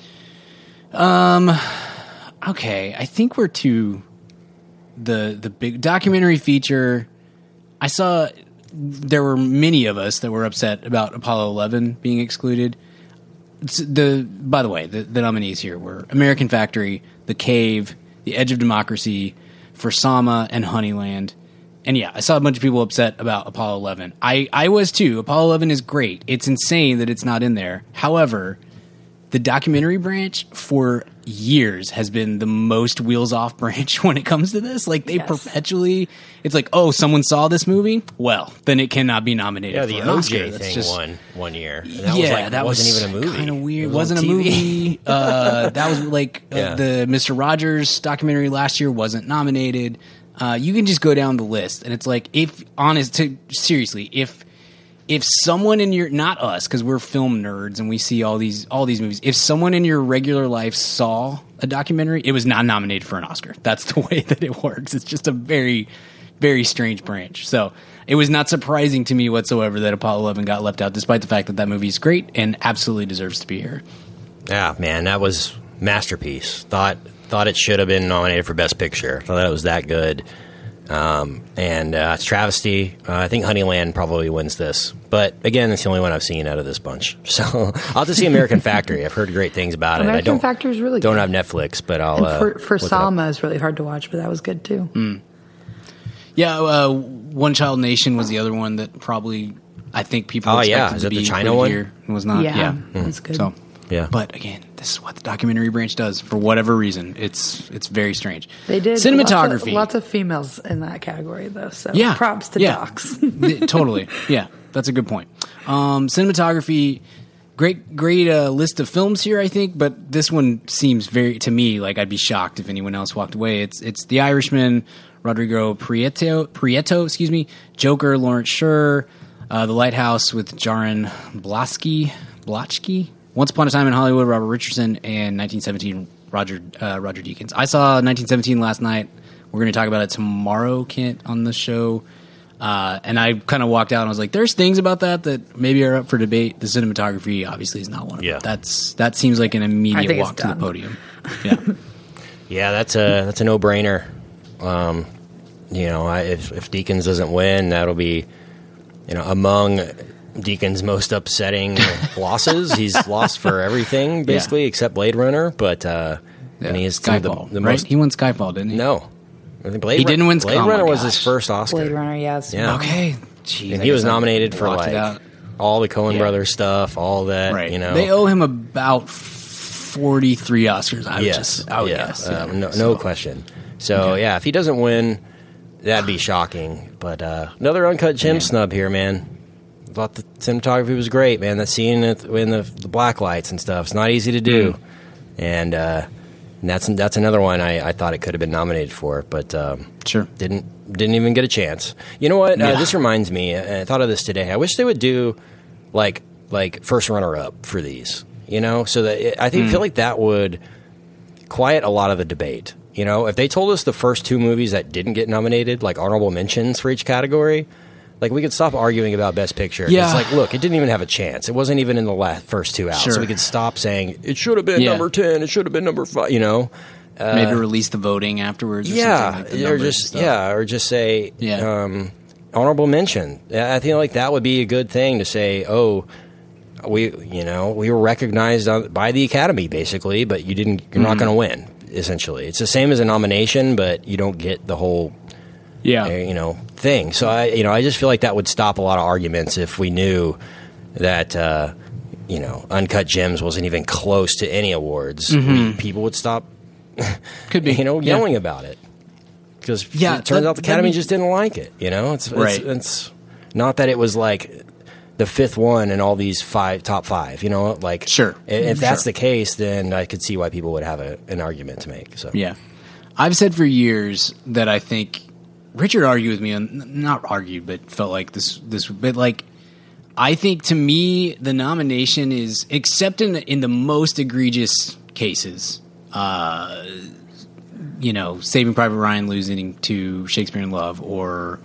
Okay, I think we're to the big documentary feature. I saw there were many of us that were upset about Apollo 11 being excluded. By the way, the nominees here were American Factory, The Cave, The Edge of Democracy, For Sama, and Honeyland. And yeah, I saw a bunch of people upset about Apollo 11. I was too. Apollo 11 is great. It's insane that it's not in there. However, the documentary branch for years has been the most wheels off branch when it comes to this. Like they perpetually, it's like, oh, someone saw this movie? Well, then it cannot be nominated for an Oscar. OJ thing won one year. And that wasn't even a movie. Kind of weird. It wasn't a movie. That was like the Mr. Rogers documentary last year wasn't nominated. You can just go down the list, and it's like, if someone in your, not us, because we're film nerds and we see all these movies, if someone in your regular life saw a documentary, it was not nominated for an Oscar. That's the way that it works. It's just a very, very strange branch. So it was not surprising to me whatsoever that Apollo 11 got left out, despite the fact that movie is great and absolutely deserves to be here. Yeah, man, that was masterpiece. Thought it should have been nominated for Best Picture. Thought it was that good. It's travesty. I think Honeyland probably wins this, but again, it's the only one I've seen out of this bunch. So I'll have to see American Factory. I've heard great things about it. American Factory is really don't good. Have Netflix, but I'll. For Salma is really hard to watch, but that was good too. Mm. Yeah, One Child Nation was the other one that probably I think people expected to be the China one? Here. It was not. Yeah, that's good. So yeah, but again, this is what the documentary branch does for whatever reason. It's very strange. They did cinematography. Lots of females in that category, though. So props to docs. Totally. Yeah, that's a good point. Cinematography, great list of films here, I think, but this one seems to me like I'd be shocked if anyone else walked away. It's The Irishman, Rodrigo Prieto, Joker, Lawrence Sher, The Lighthouse with Jaron Blotchky. Once Upon a Time in Hollywood, Robert Richardson, and 1917, Roger Deakins. I saw 1917 last night. We're going to talk about it tomorrow, Kent, on the show. And I kind of walked out and I was like, there's things about that maybe are up for debate. The cinematography obviously is not one of them. That seems like an immediate walk to the podium. Yeah. Yeah, that's a no-brainer. If Deakins doesn't win, that'll be, among Deakins' most upsetting losses. He's lost for everything basically except Blade Runner, but and he is Skyfall, the right? most. He won Skyfall, didn't he? No, I think he didn't win. Blade Runner was his first Oscar. Blade Runner, yes. Yeah. Okay. Jeez, and he was nominated for all the Coen Brothers stuff, all that. Right. They owe him about 43 Oscars. I would guess. No question. So if he doesn't win, that'd be shocking. But another Uncut Gem snub here, man. Thought the cinematography was great, man. That scene in the black lights and stuff, it's not easy to do. And that's another one I thought it could have been nominated for, but sure didn't even get a chance. You know what? This reminds me, I thought of this today. I wish they would do like first runner up for these, so that I feel like that would quiet a lot of the debate. If they told us the first two movies that didn't get nominated, like honorable mentions for each category, like, we could stop arguing about Best Picture. Yeah. It's like, look, it didn't even have a chance. It wasn't even in the first two out. Sure. So we could stop saying, it should have been number 10, it should have been number 5, Maybe release the voting afterwards or something like or just say, honorable mention. I feel like that would be a good thing to say, we were recognized by the Academy, basically, but you're not going to win, essentially. It's the same as a nomination, but you don't get the whole thing. So I just feel like that would stop a lot of arguments if we knew that Uncut Gems wasn't even close to any awards. People would stop could be yelling about it, because it turns out the Academy just didn't like it. It's not that it was like the fifth one in all these top five. You know, like sure. If that's the case, then I could see why people would have an argument to make. So yeah, I've said for years that I think Richard argued with me not argued, but felt like this, but like I think to me the nomination is except in the most egregious cases. Saving Private Ryan losing to Shakespeare in Love, or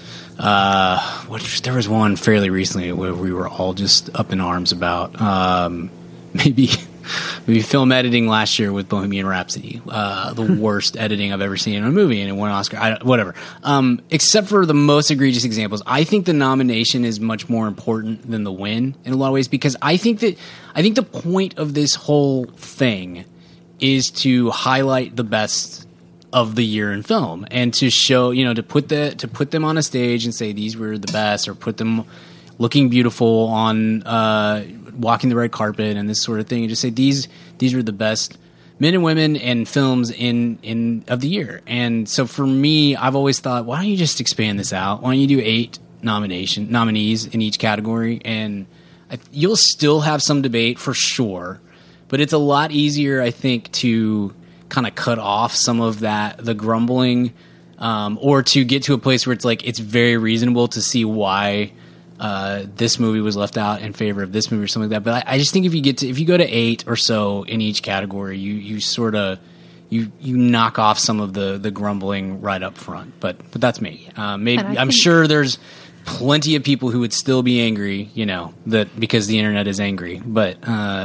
there was one fairly recently where we were all just up in arms about. Maybe film editing last year with Bohemian Rhapsody, the worst editing I've ever seen in a movie, and it won an Oscar. Whatever. Except for the most egregious examples, I think the nomination is much more important than the win in a lot of ways, because I think the point of this whole thing is to highlight the best of the year in film, and to show, to put them on a stage and say these were the best, or put them looking beautiful on walking the red carpet and this sort of thing, and just say these were the best men and women and films in of the year. And so for me, I've always thought, why don't you just expand this out? Why don't you do 8 nominees in each category, and you'll still have some debate for sure, but it's a lot easier, I think, to kind of cut off some of the grumbling, or to get to a place where it's like it's very reasonable to see why this movie was left out in favor of this movie or something like that. But I just think if you go to 8 or so in each category, you sort of you knock off some of the grumbling right up front. But that's me. Maybe I'm sure there's plenty of people who would still be angry, that because the internet is angry. But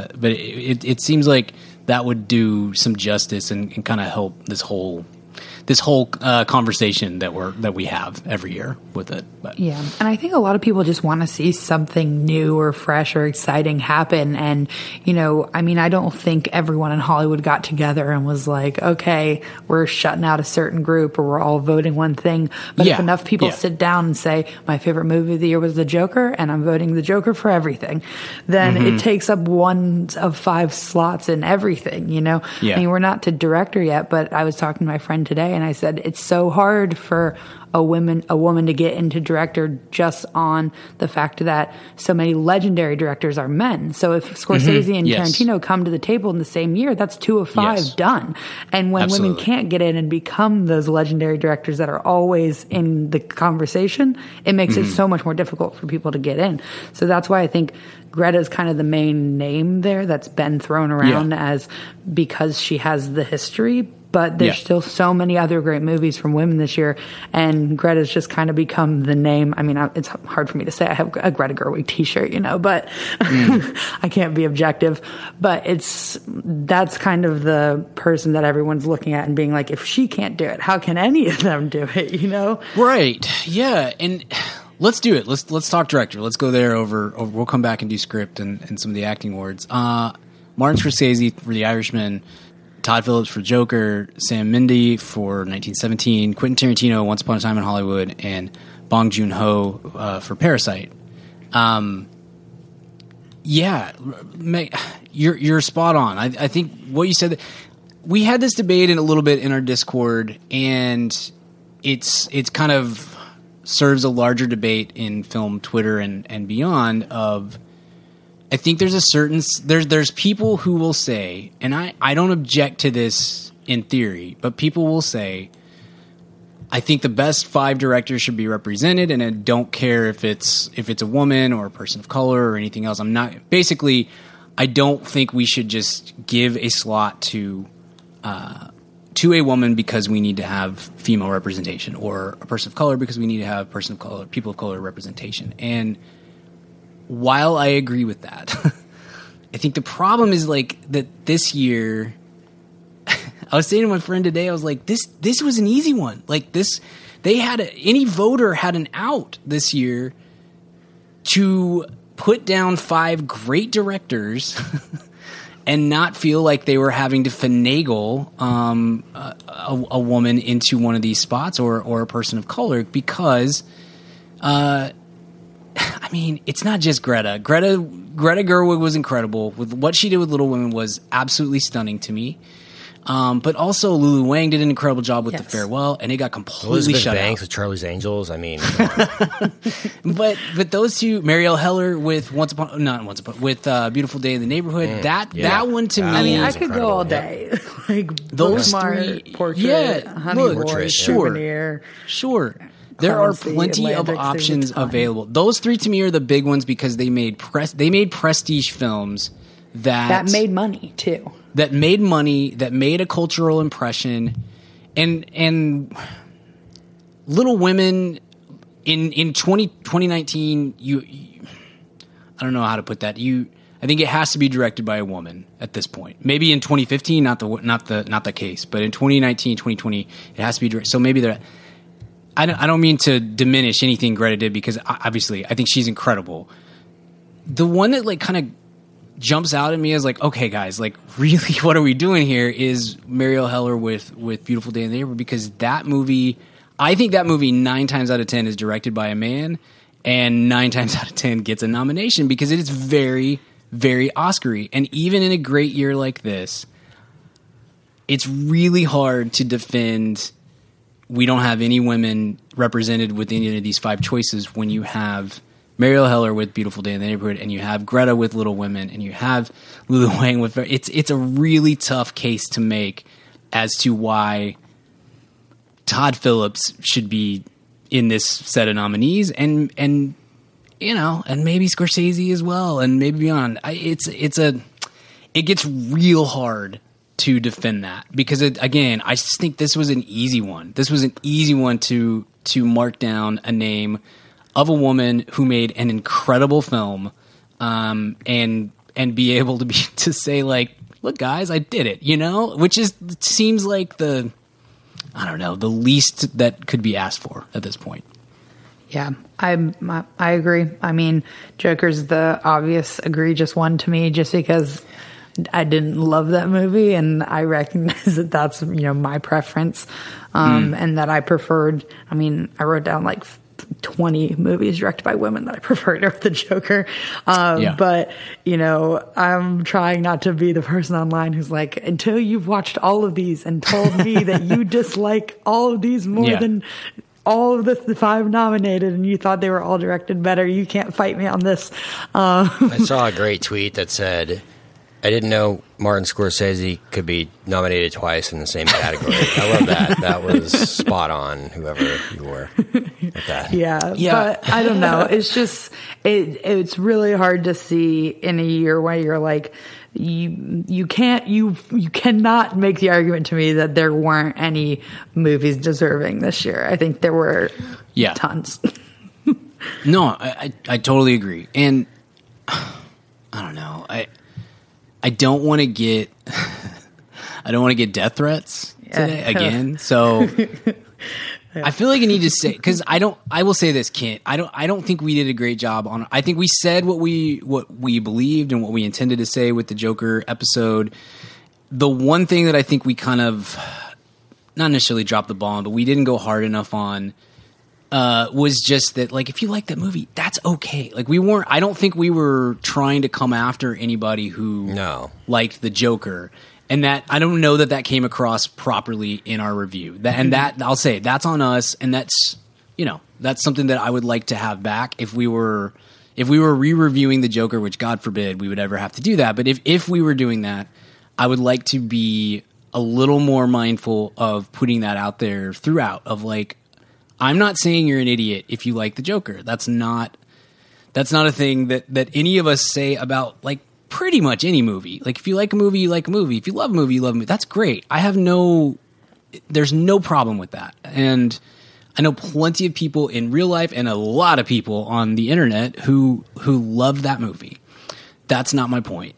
it seems like that would do some justice and kind of help this whole conversation that we have every year with it. But. Yeah, and I think a lot of people just want to see something new or fresh or exciting happen. And I don't think everyone in Hollywood got together and was like, okay, we're shutting out a certain group, or we're all voting one thing. But if enough people sit down and say, my favorite movie of the year was The Joker, and I'm voting The Joker for everything, then it takes up 1 of 5 slots in everything. Yeah. I mean, we're not to director yet, but I was talking to my friend today, and I said it's so hard for a woman to get into director just on the fact that so many legendary directors are men. So if Scorsese and Tarantino come to the table in the same year, that's 2 of 5 done. And when women can't get in and become those legendary directors that are always in the conversation, it makes it so much more difficult for people to get in. So that's why I think Greta's kind of the main name there that's been thrown around as because she has the history. But there's still so many other great movies from women this year, and Greta's just kind of become the name. I mean, it's hard for me to say I have a Greta Gerwig t-shirt, but I can't be objective. But that's kind of the person that everyone's looking at and being like, if she can't do it, how can any of them do it, Right. Yeah. And let's do it. Let's talk director. Let's go there over we'll come back and do script and some of the acting awards. Martin Scorsese for The Irishman, Todd Phillips for Joker, Sam Mendes for 1917, Quentin Tarantino, Once Upon a Time in Hollywood, and Bong Joon-ho for Parasite. You're spot on. I think what you said, we had this debate a little bit in our Discord, and it's kind of serves a larger debate in film Twitter and beyond of, I think there's there's people who will say, and I don't object to this in theory, but people will say, I think the best 5 directors should be represented, and I don't care if it's a woman or a person of color or anything else. I don't think we should just give a slot to a woman because we need to have female representation, or a person of color because we need to have people of color representation. And while I agree with that, I think the problem is that this year, I was saying to my friend today, I was like, this was an easy one. Any voter had an out this year to put down 5 great directors and not feel like they were having to finagle a woman into one of these spots, or a person of color, because it's not just Greta. Greta Gerwig was incredible. With what she did with Little Women was absolutely stunning to me. But also Lulu Wang did an incredible job with The Farewell, and it got completely Elizabeth shut Banks out. with Charlie's Angels. I mean, but those two, Marielle Heller with with Beautiful Day in the Neighborhood. That one to me. I mean, I could go all day. Like those Booksmart, three, Portrait, Honey Boy, sure. Souvenir. There are Clemency, plenty of Atlantic, options Signature. available. Those three to me are the big ones because they made prestige films That made money too. That made money, that made a cultural impression, and Little Women in 2019. I don't know how to put that. I think it has to be directed by a woman at this point. Maybe in 2015, not the case, but in 2019, 2020, it has to be directed. So maybe there. I don't mean to diminish anything Greta did because obviously I think she's incredible. The one that like kind of jumps out at me as like, okay, guys, like really, what are we doing here? Is Marielle Heller with Beautiful Day in the Neighborhood, because that movie, I think that movie 9 times out of 10 is directed by a man, and 9 times out of 10 gets a nomination because it is very, very Oscar-y. And even in a great year like this, it's really hard to defend. We don't have any women represented with any of these 5 choices when you have Marielle Heller with Beautiful Day in the Neighborhood, and you have Greta with Little Women, and you have Lulu Wang with... It's a really tough case to make as to why Todd Phillips should be in this set of nominees, and you know, and maybe Scorsese as well, and maybe beyond. It gets real hard to defend that because again, I just think this was an easy one. This was an easy one to mark down a name of a woman who made an incredible film, and be able to say like, look guys, I did it, you know, which seems like the least that could be asked for at this point. Yeah, I agree. I mean, Joker's the obvious egregious one to me just because I didn't love that movie, and I recognize that that's, you know, my preference, and that I preferred. I mean, I wrote down like 20 movies directed by women that I preferred over the Joker. But, you know, I'm trying not to be the person online who's like, until you've watched all of these and told me that you dislike all of these more than all of the 5 nominated and you thought they were all directed better, you can't fight me on this. I saw a great tweet that said, I didn't know Martin Scorsese could be nominated twice in the same category. I love that. That was spot on, whoever you were with that. Yeah. But I don't know. It's just, it's really hard to see in a year where you're like, you cannot make the argument to me that there weren't any movies deserving this year. I think there were tons. No, I totally agree. And I don't know. I don't want to get death threats today again. So I feel like I need to say, because I will say this, Kent. I don't think we did a great job on. I think we said what we believed and what we intended to say with the Joker episode. The one thing that I think we kind of not necessarily dropped the ball on, but we didn't go hard enough on, was just that, like, if you like that movie, that's okay. Like, I don't think we were trying to come after anybody who liked the Joker. And that, I don't know that came across properly in our review. That I'll say, that's on us. And that's, you know, that's something that I would like to have back if we were re-reviewing the Joker, which God forbid we would ever have to do that. But if we were doing that, I would like to be a little more mindful of putting that out there throughout, of like, I'm not saying you're an idiot if you like the Joker. That's not a thing that any of us say about like pretty much any movie. Like, if you like a movie, you like a movie. If you love a movie, you love a movie. That's great. There's no problem with that. And I know plenty of people in real life and a lot of people on the internet who love that movie. That's not my point.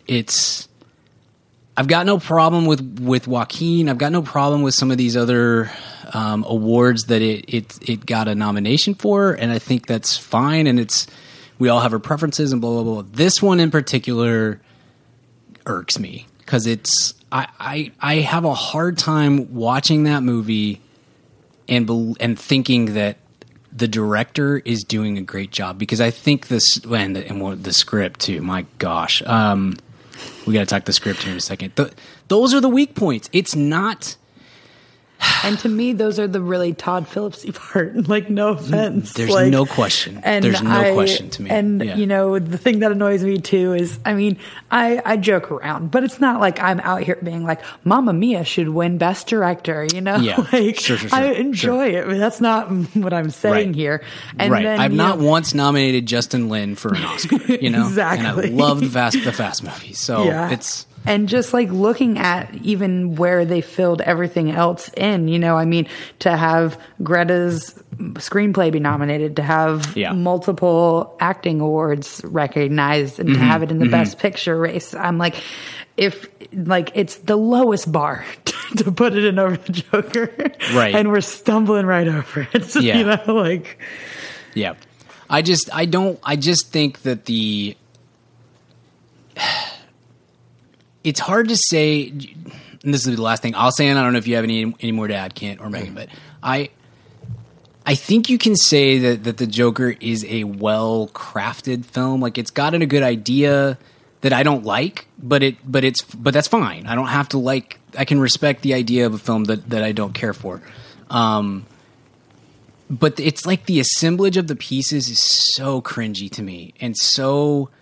I've got no problem with Joaquin. I've got no problem with some of these other awards that it got a nomination for, and I think that's fine. And we all have our preferences and blah blah blah. This one in particular irks me because I have a hard time watching that movie and thinking that the director is doing a great job, because I think the script too. My gosh. We got to talk the script here in a second. Those are the weak points. It's not. And to me, those are the really Todd Phillipsy part. Like, no offense. There's no question. There's no question to me. And, you know, the thing that annoys me too is, I mean, I joke around, but it's not like I'm out here being like, Mamma Mia should win Best Director, you know? Yeah. Like, Sure. I enjoy it. But that's not what I'm saying here. And then, I've not once nominated Justin Lin for an Oscar, you know? Exactly. And I love the Fast movies. So it's. And just like looking at even where they filled everything else in, you know, I mean, to have Greta's screenplay be nominated, to have multiple acting awards recognized, and to have it in the Best Picture race. I'm like, if like it's the lowest bar to put it in over the Joker, right? And we're stumbling right over it, you know, like, yeah. I just think that it's hard to say, and this is the last thing I'll say, and I don't know if you have any more to add, Kent or Megan, but I think you can say that the Joker is a well-crafted film. Like, it's gotten a good idea that I don't like, but that's fine. I don't have to like. I can respect the idea of a film that I don't care for. But it's like the assemblage of the pieces is so cringy to me, and so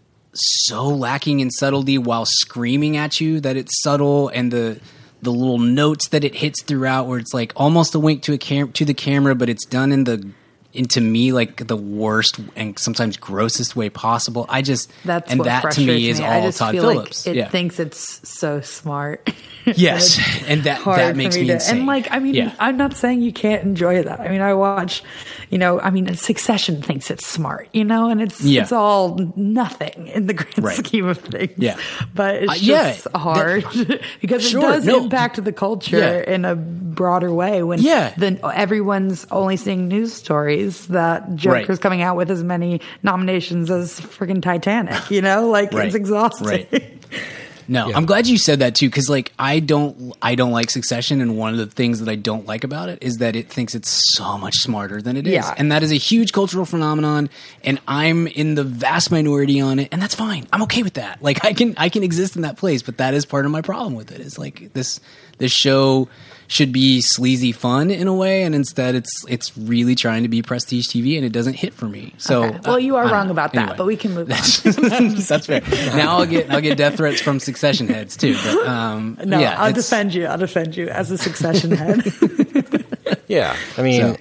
lacking in subtlety while screaming at you that it's subtle, and the little notes that it hits throughout where it's like almost a wink to the camera, but it's done into me like the worst and sometimes grossest way possible. That to me is all Todd Phillips. Like it thinks it's so smart. Yes, and that makes me insane. And like, I mean, I'm not saying you can't enjoy that. I mean, I watch, you know, I mean, Succession thinks it's smart, you know, and it's all nothing in the grand scheme of things. Yeah, but it's just hard because it does impact the culture in a broader way. When then everyone's only seeing news stories that Joker's coming out with as many nominations as freaking Titanic. You know, like it's exhausting. Right. No, I'm glad you said that too, because like I don't like Succession, and one of the things that I don't like about it is that it thinks it's so much smarter than it is, and that is a huge cultural phenomenon, and I'm in the vast minority on it, and that's fine. I'm okay with that. Like I can exist in that place, but that is part of my problem with it. Is like this show should be sleazy fun in a way, and instead it's really trying to be prestige TV, and it doesn't hit for me. So, well, you are wrong about that, but we can move on. That's fair. Now I'll get death threats from Succession heads too. But, I'll defend you. I'll defend you as a Succession head. Yeah, I mean,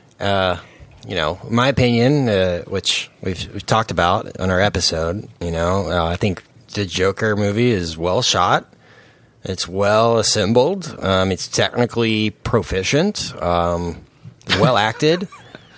you know, my opinion, which we've talked about on our episode. You know, I think the Joker movie is well shot. It's well assembled. It's technically proficient, well acted.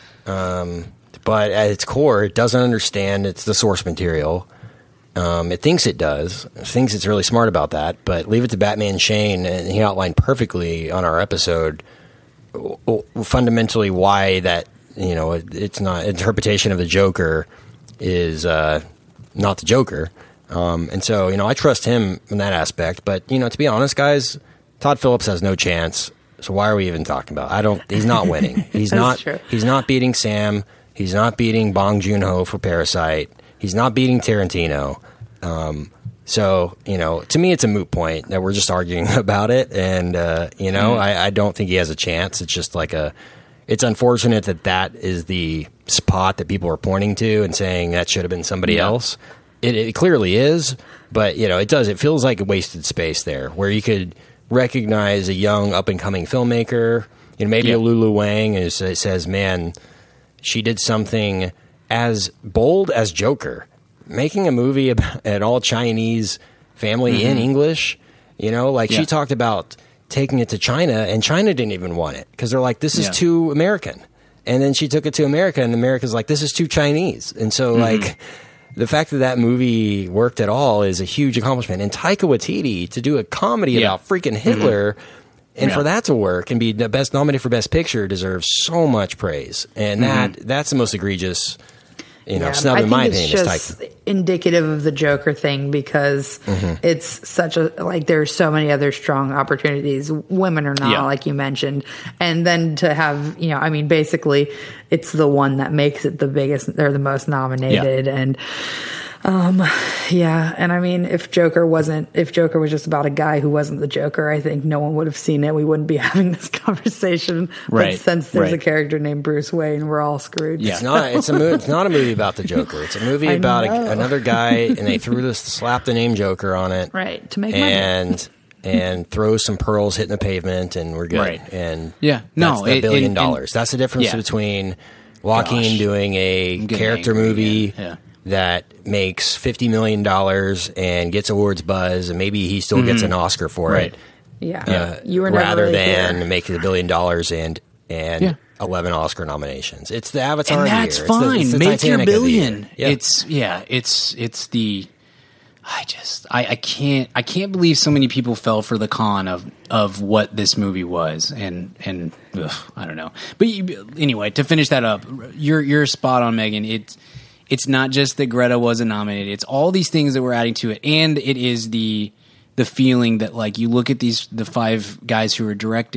But at its core, it doesn't understand it's the source material. It thinks it does. It thinks it's really smart about that. But leave it to Batman Shane, and he outlined perfectly on our episode fundamentally why that, you know, it's not interpretation of the Joker is not the Joker. And so, you know, I trust him in that aspect. But, you know, to be honest, guys, Todd Phillips has no chance. So why are we even talking about it? He's not winning. He's not. True. He's not beating Sam. He's not beating Bong Joon-ho for Parasite. He's not beating Tarantino. So, you know, to me, it's a moot point that we're just arguing about it. And, you know, I don't think he has a chance. It's just like it's unfortunate that is the spot that people are pointing to and saying that should have been somebody else. It clearly is, but, you know, it feels like a wasted space there where you could recognize a young up-and-coming filmmaker, you know, maybe a Lulu Wang, and it says, man, she did something as bold as Joker, making a movie about an all-Chinese family in English, you know, like she talked about taking it to China, and China didn't even want it because they're like, this is too American. And then she took it to America, and America's like, this is too Chinese. And so, like... the fact that movie worked at all is a huge accomplishment. And Taika Waititi to do a comedy about freaking Hitler and for that to work and be the best nominated for Best Picture deserves so much praise. And that's the most egregious, you know, snub in my opinion. It's just indicative of the Joker thing because it's such a, like, there's so many other strong opportunities, women or not, like you mentioned. And then to have, you know, I mean, basically it's the one that makes it the biggest or the most nominated. And Yeah, and I mean, if Joker was just about a guy who wasn't the Joker, I think no one would have seen it. We wouldn't be having this conversation. Right. But since there's a character named Bruce Wayne, we're all screwed. Yeah. It's not a movie about the Joker. It's a movie about another guy, and they slapped the name Joker on it, right, to make money. And throw some pearls hitting the pavement, and we're good. Right. And that's $1 billion. That's the difference between Joaquin doing a character movie that makes $50 million and gets awards buzz, and maybe he still gets an Oscar for it. Yeah, you were rather than making $1 billion and 11 Oscar nominations. It's the Avatar, and that's year. fine. It's the Make your Titanic billion. Yeah. It's the. I can't believe so many people fell for the con of what this movie was, and I don't know. But anyway, to finish that up, you're spot on, Megan. It's not just that Greta wasn't nominated; it's all these things that we're adding to it, and it is the feeling that, like, you look at the 5 guys who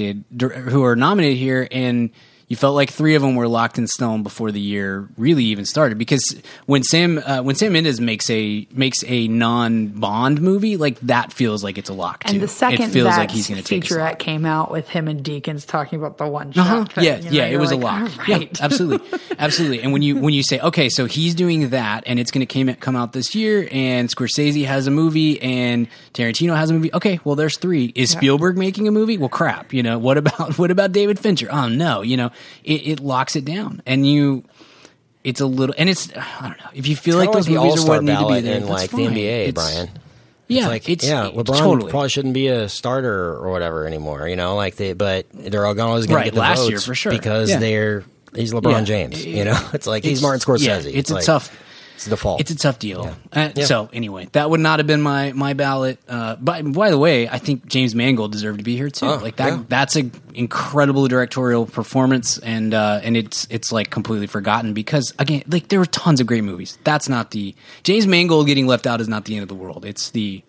are nominated here, and you felt like 3 of them were locked in stone before the year really even started. Because when Sam Mendes makes a non-Bond movie, like, that feels like it's a lock too. And the second it feels like he's going to take featurette came out with him and Deakins talking about the one shot. It was a lock. Right. Yeah, absolutely. And when you say, okay, so he's doing that, and it's going to come out this year, and Scorsese has a movie, and Tarantino has a movie. Okay, well, there's 3. Is Spielberg making a movie? Well, crap. What about David Fincher? Oh no. It locks it down, and it's a little, and it's, I don't know, if you feel like those movies are what need to be there, in like the NBA, Brian. Yeah, LeBron probably shouldn't be a starter or whatever anymore. But they're all always going to get the last votes year for sure because he's LeBron James. It's like he's Martin Scorsese. It's a tough. It's the default. It's a tough deal. So anyway, that would not have by ballot. But by the way, I think James Mangold deserved to be here too. That's an incredible directorial performance, and it's like completely forgotten because, again, like, there were tons of great movies. That's not the James Mangold getting left out is not the end of the world. It's the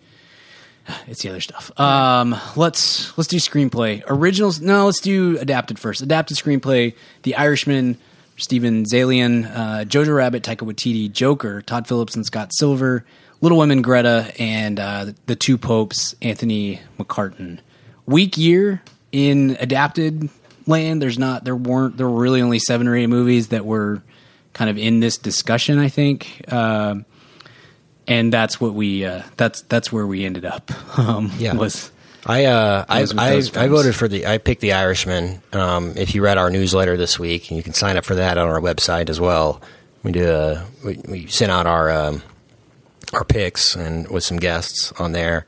other stuff. Let's do screenplay. Originals. No, let's do adapted first. Adapted screenplay. The Irishman. Steven Zaillian, Jojo Rabbit, Taika Waititi, Joker, Todd Phillips and Scott Silver, Little Women, Greta, and the 2 Popes, Anthony McCartan. Weak year in adapted land. There were really only 7 or 8 movies that were kind of in this discussion, I think. And that's what that's where we ended up. I voted for I picked The Irishman. If you read our newsletter this week, and you can sign up for that on our website as well. We sent out our picks and with some guests on there.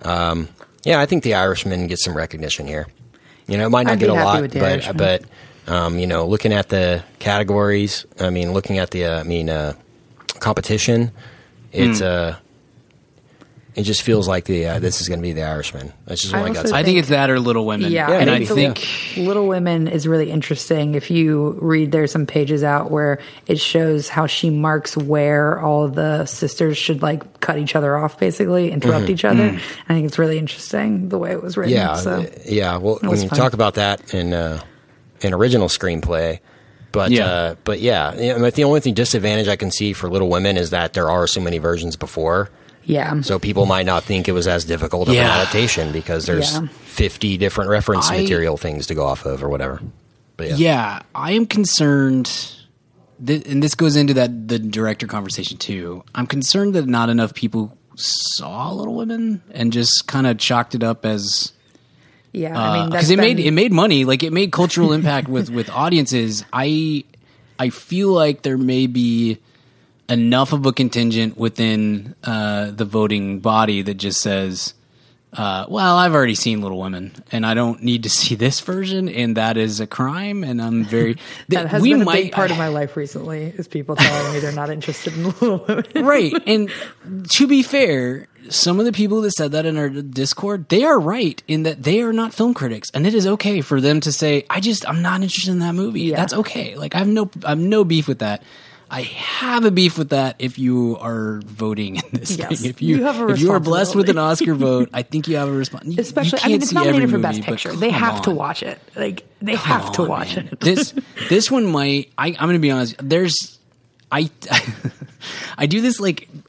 I think The Irishman gets some recognition here. It might not get a lot, but looking at the categories, looking at the competition, it's it just feels like this is going to be The Irishman. That's just what I got. I think it's that or Little Women. Yeah, and I think Little Women is really interesting. If you read, there's some pages out where it shows how she marks where all the sisters should, like, cut each other off, basically interrupt each other. I think it's really interesting the way it was written. Well, when you talk about that in original screenplay. But the only disadvantage I can see for Little Women is that there are so many versions before. Yeah. So people might not think it was as difficult of an adaptation because there's 50 different reference material things to go off of or whatever. But I am concerned, and this goes into the director conversation too. I'm concerned that not enough people saw Little Women and just kind of chalked it up as because it made money, like it made cultural impact with audiences. I feel like there may be enough of a contingent within the voting body that just says, well, I've already seen Little Women and I don't need to see this version, and that is a crime, and I'm very that has been a big part of my life recently is people telling me they're not interested in Little Women. Right. And to be fair, some of the people that said that in our Discord, they are right in that they are not film critics, and it is okay for them to say, I'm not interested in that movie. Yeah. That's okay. Like, I've no beef with that. I have a beef with that if you are voting in this thing. If you are blessed with an Oscar vote, I think you have a responsibility. Especially, it's nominated for Best Picture. They have to watch it. Like, they have to watch it. This one might. I'm going to be honest. I do this, like,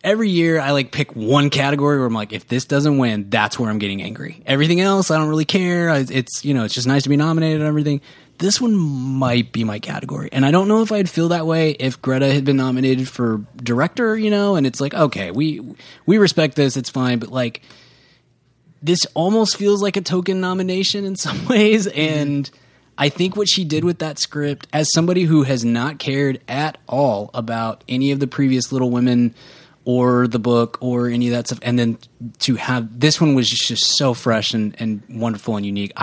every year I like pick one category where I'm like, if this doesn't win, that's where I'm getting angry. Everything else, I don't really care. It's just nice to be nominated and everything. This one might be my category. And I don't know if I'd feel that way if Greta had been nominated for director, and it's like, okay, we respect this, it's fine, but like this almost feels like a token nomination in some ways. And I think what she did with that script, as somebody who has not cared at all about any of the previous Little Women or the book or any of that stuff, and then to have this one was just so fresh and wonderful and unique.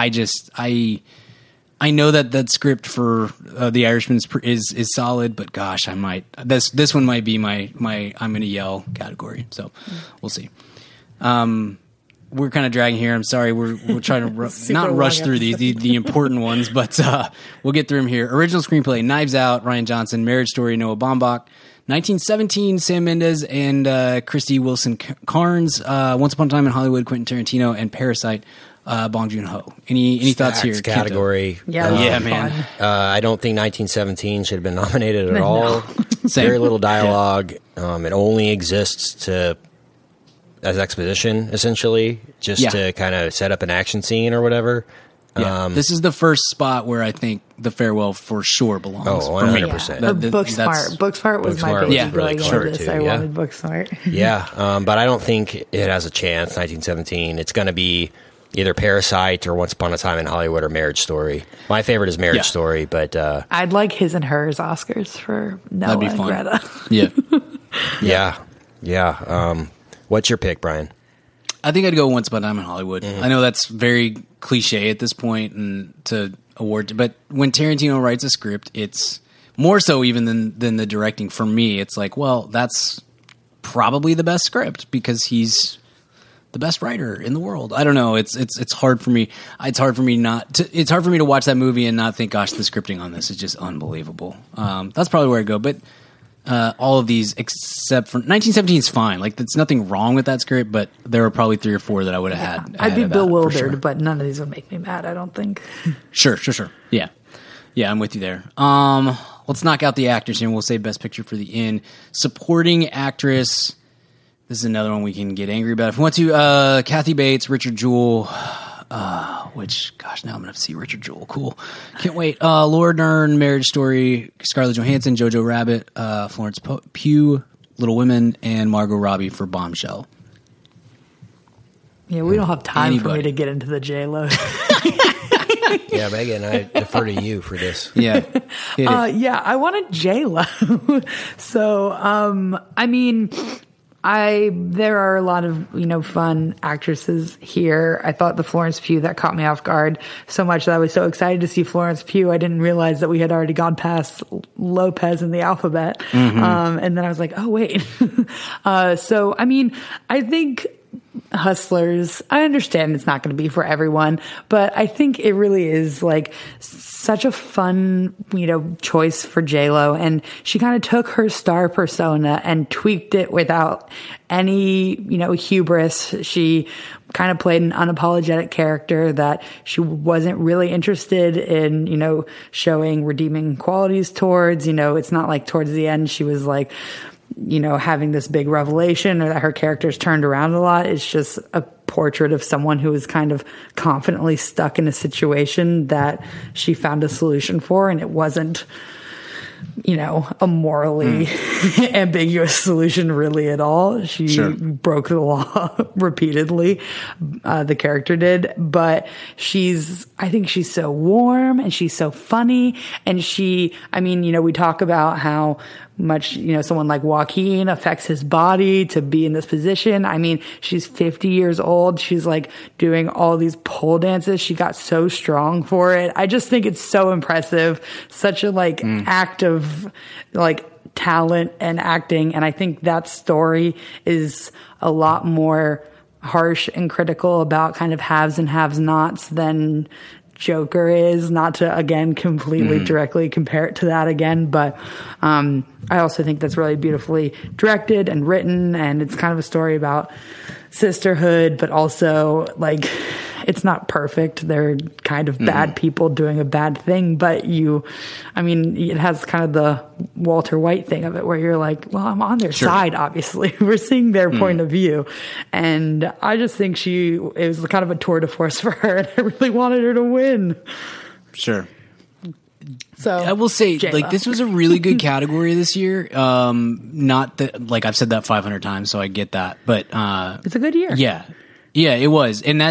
I know that script for The Irishman is solid, but gosh, I might this one might be my I'm gonna yell category. So we'll see. We're kind of dragging here. I'm sorry. We're trying to not rush through the important ones, but we'll get through them here. Original screenplay: Knives Out, Rian Johnson. Marriage Story, Noah Baumbach. 1917, Sam Mendes and Christy Wilson Carnes. Once Upon a Time in Hollywood, Quentin Tarantino, and Parasite. Bong Joon-ho. Any thoughts here? Category. Yeah, man. I don't think 1917 should have been nominated at all. Very little dialogue. Yeah. It only exists as exposition, essentially, just to kind of set up an action scene or whatever. Yeah. This is the first spot where I think The Farewell for sure belongs. Oh, 100%. Yeah. Booksmart. Booksmart was my baby. Yeah, really sure too. I wanted Booksmart. Yeah, but I don't think it has a chance. 1917. It's going to be either Parasite or Once Upon a Time in Hollywood or Marriage Story. My favorite is Marriage Story, but I'd like his and hers Oscars for Noah and Greta. Yeah. What's your pick, Brian? I think I'd go Once Upon a Time in Hollywood. I know that's very cliche at this point and to award, but when Tarantino writes a script, it's more so even than the directing. For me, it's like, well, that's probably the best script because he's the best writer in the world. I don't know. It's hard for me. It's hard for me to watch that movie and not think, gosh, the scripting on this is just unbelievable. That's probably where I go. But all of these, except for 1917, is fine. Like, there's nothing wrong with that script. But there were probably 3 or 4 that I would have had. I'd be bewildered, but none of these would make me mad. I don't think. Sure. Yeah, I'm with you there. Let's knock out the actors here, and we'll save Best Picture for the end. Supporting actress. This is another one we can get angry about if we want to. Kathy Bates, Richard Jewell, which, gosh, now I'm going to have to see Richard Jewell. Cool. Can't wait. Laura Dern, Marriage Story, Scarlett Johansson, Jojo Rabbit, Florence Pugh, Little Women, and Margot Robbie for Bombshell. Yeah, we don't have time for me to get into the J-Lo. Yeah, Megan, I defer to you for this. Yeah. I wanted J-Lo. So, I mean, there are a lot of, fun actresses here. I thought the Florence Pugh that caught me off guard so much that I was so excited to see Florence Pugh. I didn't realize that we had already gone past Lopez in the alphabet. Mm-hmm. And then I was like, oh, wait. So, I mean, I think Hustlers, I understand it's not going to be for everyone, but I think it really is like such a fun, choice for J-Lo. And she kind of took her star persona and tweaked it without any, hubris. She kind of played an unapologetic character that she wasn't really interested in, showing redeeming qualities towards. It's not like towards the end she was like, having this big revelation or that her character's turned around a lot. It's just a portrait of someone who is kind of confidently stuck in a situation that she found a solution for, and it wasn't, a morally ambiguous solution really at all. She broke the law repeatedly. The character did, but I think she's so warm and she's so funny. And we talk about how much, someone like Joaquin affects his body to be in this position. I mean, she's 50 years old. She's like doing all these pole dances. She got so strong for it. I just think it's so impressive. Such a act of talent and acting. And I think that story is a lot more harsh and critical about kind of haves and have-nots than Joker is. Not to, again, completely directly compare it to that again, but I also think that's really beautifully directed and written, and it's kind of a story about sisterhood, but also it's not perfect. They're kind of bad people doing a bad thing, but it has kind of the Walter White thing of it where you're like, well, I'm on their side, obviously. We're seeing their point of view. And I just think it was kind of a tour de force for her, and I really wanted her to win. Sure. So I will say, J-Lo. like, this was a really good category this year. Not that, like, I've said that 500 times, so I get that. But it's a good year. Yeah, it was, and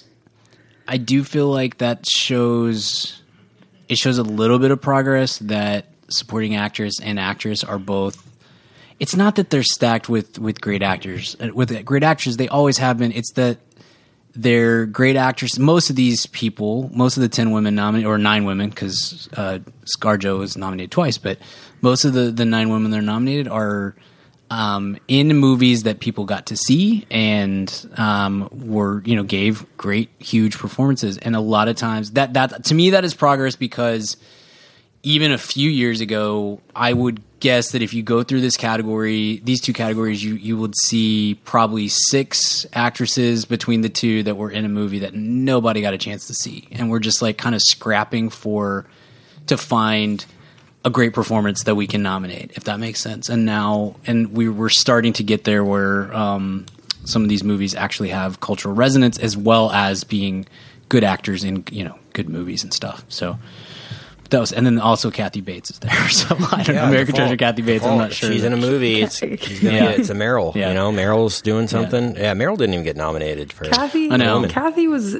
I do feel like that shows a little bit of progress that supporting actress and actress are both. It's not that they're stacked with great actors. With great actors, they always have been. It's that they're great actresses. Most of these people, most of the 10 women nominated, or 9 women, because ScarJo was nominated twice, but most of the 9 women that are nominated are in movies that people got to see and gave great, huge performances. And a lot of times, that to me, that is progress, because even a few years ago, I would guess that if you go through these two categories, you would see probably 6 actresses between the two that were in a movie that nobody got a chance to see, and we're just like kind of scrapping to find a great performance that we can nominate, if that makes sense. And we were starting to get there where some of these movies actually have cultural resonance as well as being good actors in good movies and stuff. So. And then also Kathy Bates is there. So I don't know. American Treasure Kathy Bates. I'm not sure. She's in a movie. It's a Meryl. Yeah. Meryl's doing something. Yeah, Meryl didn't even get nominated for Kathy. I know. Kathy was.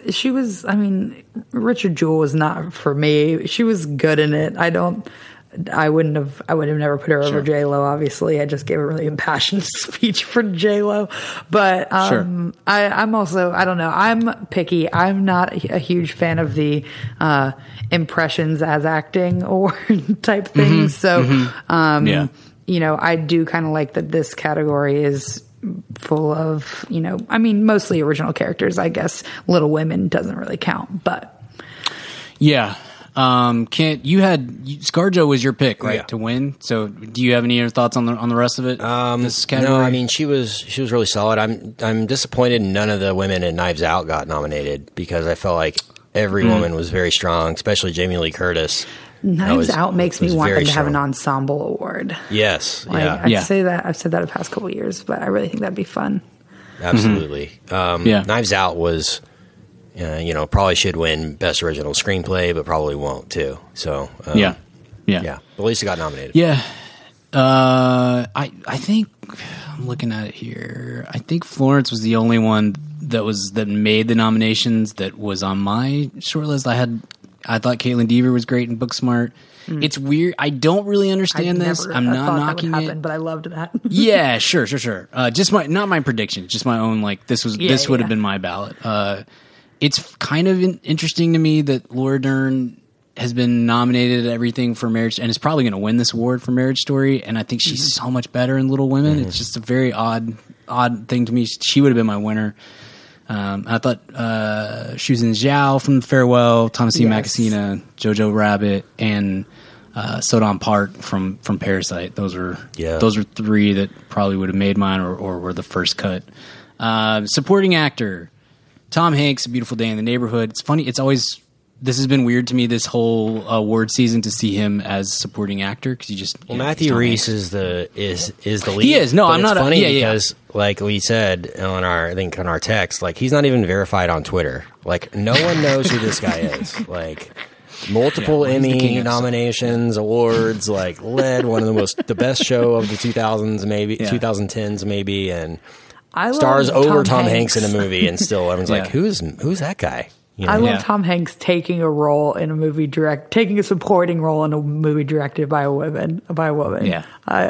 Richard Jewell was not for me. She was good in it. I would have never put her over J-Lo, obviously. I just gave a really impassioned speech for J-Lo. But I'm also, I don't know, I'm picky. I'm not a huge fan of the impressions as acting or type things. So, I do kind of like that this category is full of, mostly original characters. I guess Little Women doesn't really count, but. Yeah. Kent, ScarJo was your pick, right, to win. So, do you have any other thoughts on the rest of it? This category? No, she was really solid. I'm disappointed none of the women in Knives Out got nominated, because I felt like every woman was very strong, especially Jamie Lee Curtis. Knives Out makes me want them to have an ensemble award. Yes, I'd say that. I've said that the past couple of years, but I really think that'd be fun. Absolutely. Knives Out was. Probably should win Best Original Screenplay, but probably won't too. So but at least it got nominated. Yeah, I think I'm looking at it here. I think Florence was the only one that made the nominations that was on my short list. I thought Caitlin Dever was great in Booksmart. It's weird. I don't really understand this. I'm not knocking it, but I loved that. Yeah, sure. Just not my prediction. Just my own. Like this would have been my ballot. It's kind of interesting to me that Laura Dern has been nominated at everything for Marriage, and is probably going to win this award for Marriage Story. And I think she's so much better in Little Women. It's just a very odd thing to me. She would have been my winner. I thought Susan Zhao from Farewell, Thomasine Makasina, Jojo Rabbit, and Sodam Park from Parasite. Those were 3 that probably would have made mine or were the first cut. Supporting actor. Tom Hanks, A Beautiful Day in the Neighborhood. It's funny. This has been weird to me this whole award season to see him as supporting actor, because Matthew Rhys is the lead. He is. No, I'm not. Funny because like we said on our text, like he's not even verified on Twitter. Like no one knows who this guy is. Like multiple Emmy nominations, awards. Like led one of the best show of the 2000s, maybe 2010s, maybe, and. Stars over Tom Hanks in a movie, and still everyone's like, "Who's that guy?" I love Tom Hanks taking a role in a movie taking a supporting role in a movie directed by a woman. Yeah,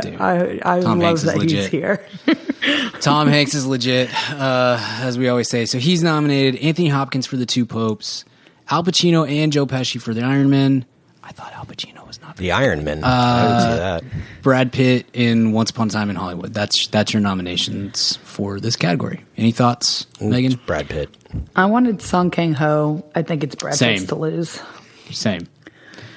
I love that he's here. Tom Hanks is legit, as we always say. So he's nominated. Anthony Hopkins for The Two Popes, Al Pacino and Joe Pesci for The Iron Man. I thought Al Pacino was not The Iron Man. I would say that. Brad Pitt in Once Upon a Time in Hollywood. That's your nominations for this category. Any thoughts, Megan? It's Brad Pitt. I wanted Song Kang-ho. I think it's Brad Pitt's to lose. Same.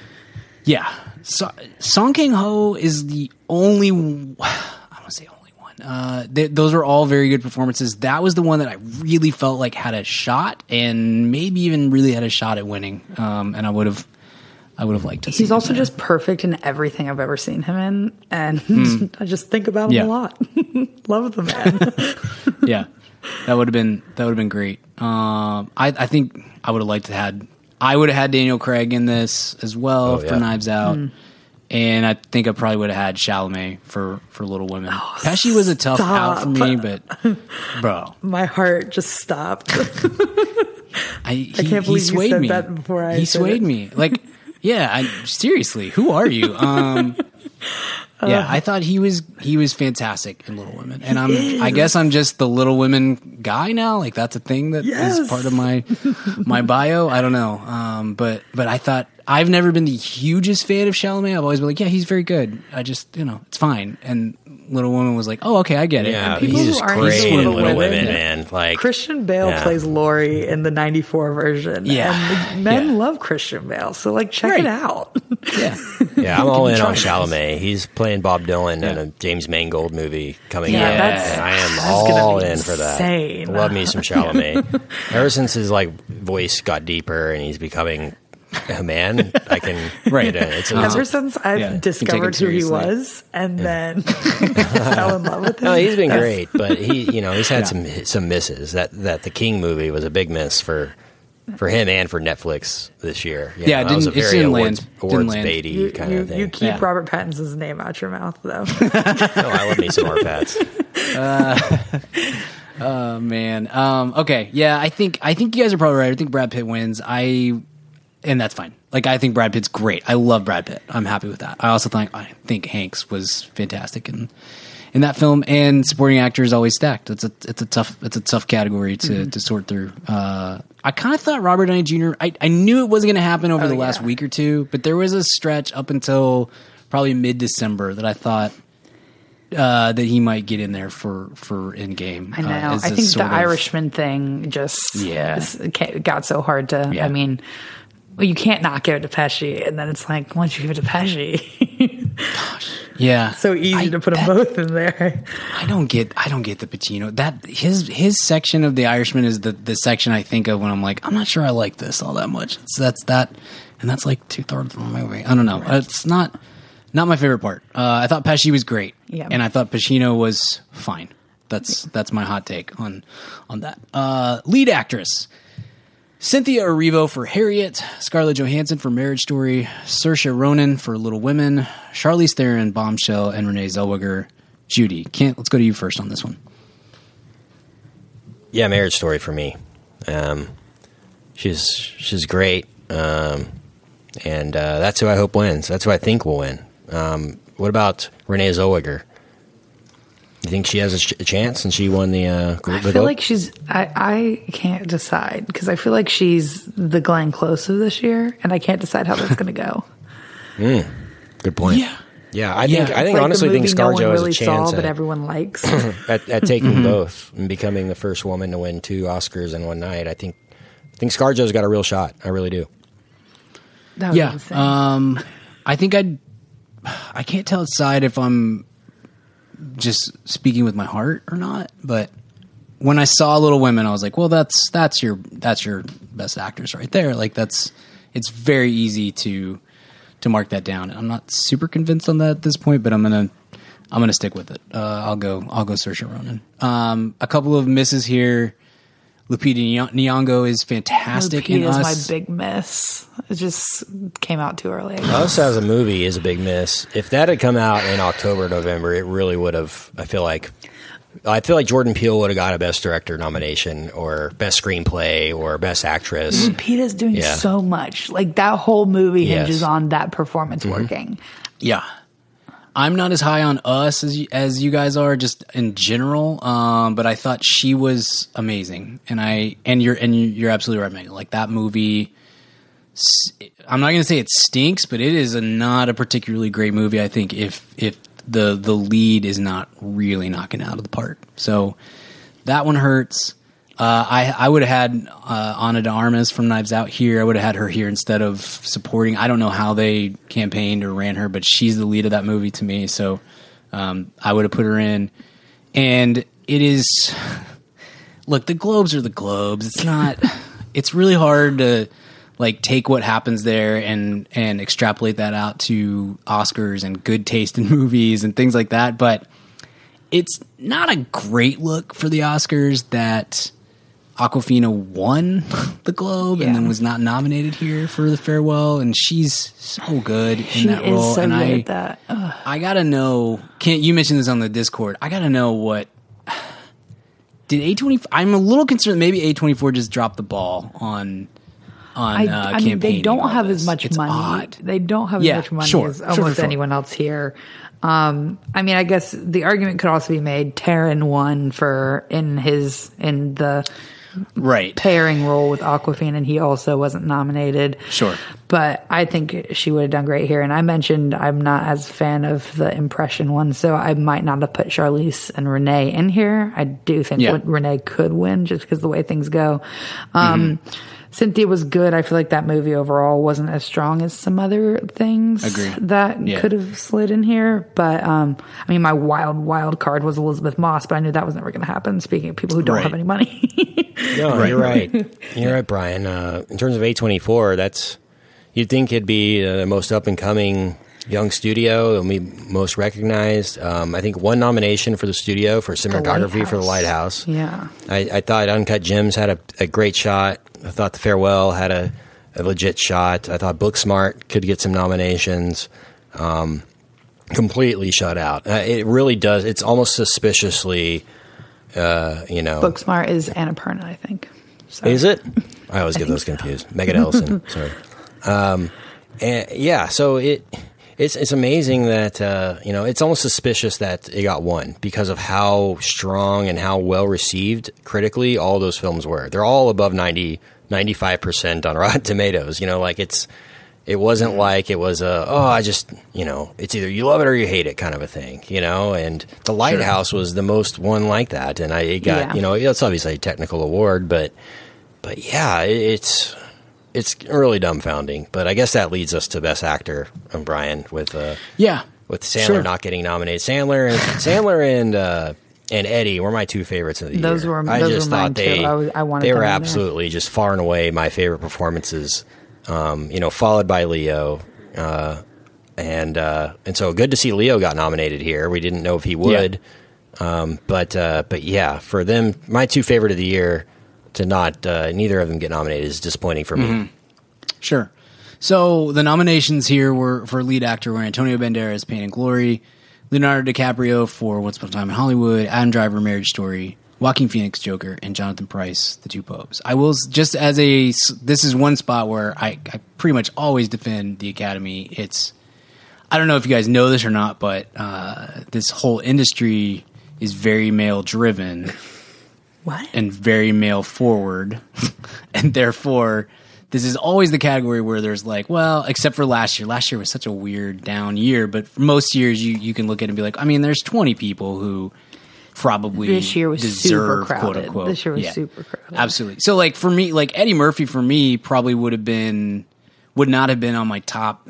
Yeah. So, Song Kang-ho is the only... I don't want to say only one. one? Those are all very good performances. That was the one that I really felt like had a shot, and maybe even really had a shot at winning. And I would have liked to see. He's also just perfect in everything I've ever seen him in, and I just think about him a lot. Love the man. Yeah, that would have been great. I think I would have liked to had Daniel Craig in this as well for Knives Out. And I think I probably would have had Chalamet for Little Women. Oh, Pesci was a tough out for me, but bro, my heart just stopped. I can't believe you said that before He swayed me. Like, yeah, seriously, who are you? Yeah, I thought he was fantastic in Little Women, and I guess I'm just the Little Women guy now. Like that's a thing that is part of my bio. I don't know, but I thought I've never been the hugest fan of Chalamet. I've always been like, yeah, he's very good. I just it's fine. And Little Woman was like, oh, okay, I get it. Yeah, he's great in Little Women, man. Like Christian Bale plays Laurie in the '94 version. Yeah, and men love Christian Bale, so like check it out. Yeah, I'm all in on Chalamet. He's playing Bob Dylan in a James Mangold movie coming out, and I am all in for that. I love me some Chalamet. Ever since his voice got deeper and he's becoming a man, I can ever since I've discovered who he was, and then fell in love with him. No, he's been great, but he's had some misses. That the King movie was a big miss for him and for Netflix this year. That was a very awards baity kind of thing. You keep Robert Pattinson's name out your mouth, though. I love me some more Pats. Oh man. Okay. Yeah, I think you guys are probably right. I think Brad Pitt wins. And that's fine. Like, I think Brad Pitt's great. I love Brad Pitt. I'm happy with that. I also think Hanks was fantastic in that film, and supporting actor is always stacked. It's a tough category to sort through. I kind of thought Robert Downey Jr. I knew it wasn't going to happen over the last week or two, but there was a stretch up until probably mid-December that I thought that he might get in there for Endgame. I know. I think the Irishman thing just got so hard to. Yeah. I mean. Well, you can't not give it to Pesci, and then it's like, once you give it to Pesci, gosh, yeah, so easy to put them both in there. I don't get the Pacino. That his section of The Irishman is the section I think of when I'm like, I'm not sure I like this all that much. That's like 2/3 of the movie. I don't know. It's not my favorite part. I thought Pesci was great, and I thought Pacino was fine. That's my hot take on that. Lead actress. Cynthia Erivo for Harriet, Scarlett Johansson for Marriage Story, Saoirse Ronan for Little Women, Charlize Theron, Bombshell, and Renee Zellweger, Judy. Let's go to you first on this one. Yeah, Marriage Story for me. She's great, and that's who I hope wins. That's who I think will win. What about Renee Zellweger? You think she has a chance, and she won the? I feel like she's. I can't decide because I feel like she's the Glenn Close of this year, and I can't decide how that's going to go. Good point. Yeah. I think honestly, think ScarJo has a chance, but everyone likes at taking both and becoming the first woman to win 2 Oscars in one night. I think ScarJo's got a real shot. I really do. That was insane. I think I can't tell aside if I'm just speaking with my heart or not, but when I saw Little Women, I was like, well, that's your best actress right there. Like it's very easy to mark that down. And I'm not super convinced on that at this point, but I'm gonna stick with it. I'll go Saoirse Ronan. A couple of misses here. Lupita Nyong'o is fantastic in Us. Lupita's my big miss. It just came out too early. Us as a movie is a big miss. If that had come out in October, November, it really would have. I feel like Jordan Peele would have got a Best Director nomination or Best Screenplay or Best Actress. Lupita's doing so much. Like that whole movie hinges on that performance working. Yeah. I'm not as high on Us as you guys are, just in general. But I thought she was amazing, and you're absolutely right, Megan. Like that movie, I'm not going to say it stinks, but it is not a particularly great movie. I think if the lead is not really knocking out of the park, so that one hurts. I would have had Ana de Armas from Knives Out here. I would have had her here instead of supporting. I don't know how they campaigned or ran her, but she's the lead of that movie to me. So I would have put her in. And it is, look, the Globes are the Globes. It's not, it's really hard to like take what happens there and extrapolate that out to Oscars and good taste in movies and things like that. But it's not a great look for the Oscars that Awkwafina won the Globe and then was not nominated here for The Farewell, and she's so good in that role. So and good at that. I gotta know. You mentioned this on the Discord. I gotta know what did A24. I'm a little concerned. Maybe A24 just dropped the ball on. I mean, they don't have as much money. Odd. They don't have as much money as almost anyone else here. I mean, I guess the argument could also be made. Taron won in the pairing role with Awkwafina, and he also wasn't nominated. Sure. But I think she would have done great here. And I mentioned I'm not as a fan of the impression one, so I might not have put Charlize and Renee in here. I do think Renee could win just because of the way things go. Cynthia was good. I feel like that movie overall wasn't as strong as some other things that could have slid in here. But, I mean, my wild card was Elizabeth Moss, but I knew that was never going to happen. Speaking of people who don't have any money. No, you're right. You're right, Brian. In terms of A24, you'd think it'd be the most up and coming young studio. It'll be most recognized. I think one nomination for the studio for cinematography for The Lighthouse. Yeah. I thought Uncut Gems had a great shot. I thought The Farewell had a legit shot. I thought Booksmart could get some nominations. Completely shut out. It really does. It's almost suspiciously, Booksmart is Annapurna, I think. So. Is it? I always get those confused. Megan Ellison. Sorry. So it's amazing that, it's almost suspicious that it got one because of how strong and how well received critically all those films were. They're all above 95% on Rotten Tomatoes. It wasn't like it was it's either you love it or you hate it kind of a thing, and The Lighthouse was the most one like that. And it's obviously a technical award, but yeah, it's really dumbfounding, but I guess that leads us to Best Actor, Brian, with Sandler not getting nominated. Sandler and Eddie were my two favorites of the year. I just thought they were absolutely just far and away my favorite performances. Followed by Leo, and so good to see Leo got nominated here. We didn't know if he would, but yeah, for them, my two favorite of the year. To not neither of them get nominated is disappointing for me. Mm-hmm. Sure. So the nominations here were for lead actor were Antonio Banderas, Pain and Glory, Leonardo DiCaprio for Once Upon a Time in Hollywood, Adam Driver, Marriage Story, Joaquin Phoenix, Joker, and Jonathan Pryce, The Two Popes. I will this is one spot where I pretty much always defend the Academy. I don't know if you guys know this or not, but this whole industry is very male driven. What? And very male forward. And therefore, this is always the category where there's except for last year. Last year was such a weird down year, but for most years you can look at it and be like, I mean, there's 20 people who probably this year was deserve, super crowded. Quote unquote. This year was super crowded. Absolutely. So for me, Eddie Murphy for me probably would not have been on my top,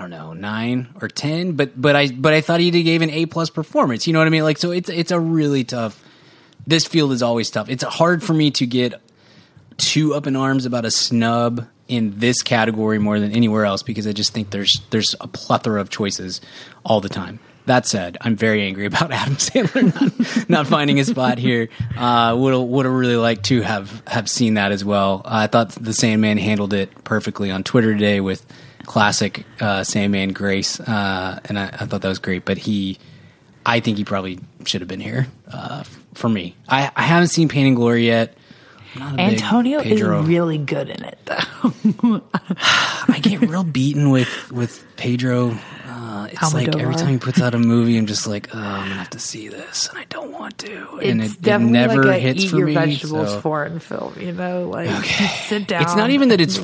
9 or 10, but I thought he gave an A+ performance. You know what I mean? So it's a really tough. This field is always tough. It's hard for me to get too up in arms about a snub in this category more than anywhere else because I just think there's a plethora of choices all the time. That said, I'm very angry about Adam Sandler not finding a spot here. Would have really liked to have seen that as well. I thought the Sandman handled it perfectly on Twitter today with classic Sandman grace, and I thought that was great. But I think he probably should have been here for me. I haven't seen Pain and Glory yet. Antonio is really good in it, though. I get real beaten with Pedro. It's Almodovar. Every time he puts out a movie, I'm just like, I'm gonna have to see this, and I don't want to. And it never hits for me. Eat your vegetables foreign film, sit down. It's not even that it's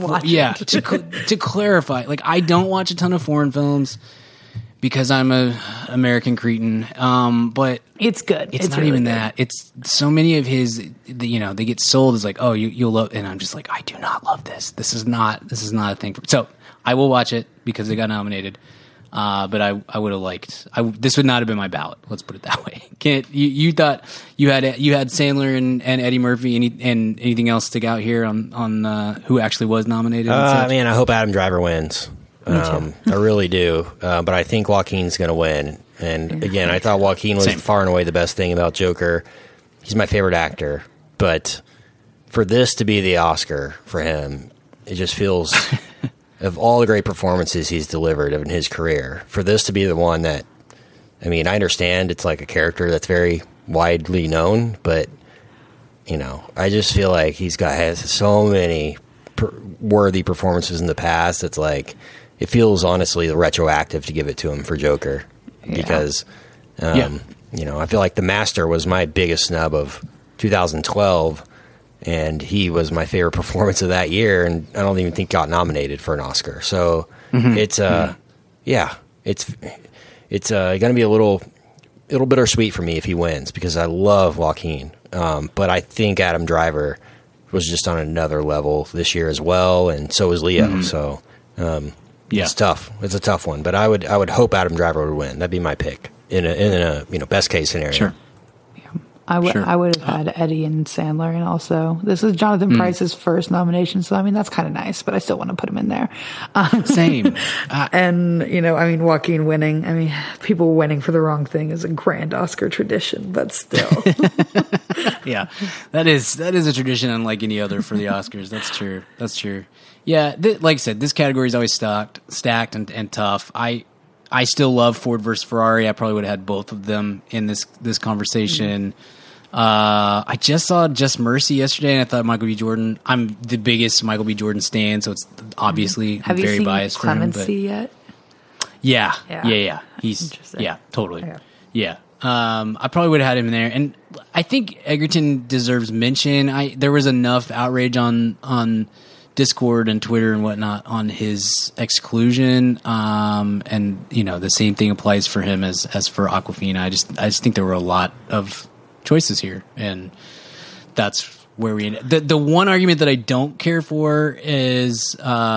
to clarify. I don't watch a ton of foreign films because I'm a American cretin. But it's good. It's not really even that. It's so many of his. They get sold as you'll love, and I'm just like, I do not love this. This is not a thing. So I will watch it because it got nominated. But I would have liked. This would not have been my ballot. Let's put it that way. You thought you had Sandler and Eddie Murphy and anything else stick out here on who actually was nominated? Man, I hope Adam Driver wins. I really do. But I think Joaquin's going to win. And again, I thought Joaquin was far and away the best thing about Joker. He's my favorite actor. But for this to be the Oscar for him, it just feels, of all the great performances he's delivered in his career, for this to be the one that, I mean, I understand it's like a character that's very widely known, but, I just feel like has so many worthy performances in the past. It's like, it feels honestly retroactive to give it to him for Joker. Because, I feel like The Master was my biggest snub of 2012, and he was my favorite performance of that year, and I don't even think got nominated for an Oscar. So it's going to be a little bittersweet for me if he wins, because I love Joaquin. But I think Adam Driver was just on another level this year as well, and so was Leo. So it's tough. It's a tough one, but I would hope Adam Driver would win. That'd be my pick in a best case scenario. Sure. I would have had Eddie and Sandler, and also this is Jonathan Pryce's first nomination, so I mean that's kind of nice, but I still want to put him in there. Same. And Joaquin winning. I mean, people winning for the wrong thing is a grand Oscar tradition, but still. Yeah, that is a tradition unlike any other for the Oscars. That's true. Yeah, like I said, this category is always stacked and tough. I still love Ford versus Ferrari. I probably would have had both of them in this conversation. I just saw Just Mercy yesterday, and I thought Michael B. Jordan. I'm the biggest Michael B. Jordan stan, so it's obviously very biased for him. Have you seen Clemency yet? Yeah. He's totally. Okay. Yeah. I probably would have had him in there, and I think Egerton deserves mention. There was enough outrage on Discord and Twitter and whatnot on his exclusion, and the same thing applies for him as for Awkwafina. I just think there were a lot of choices here, and that's where we end. The one argument that I don't care for is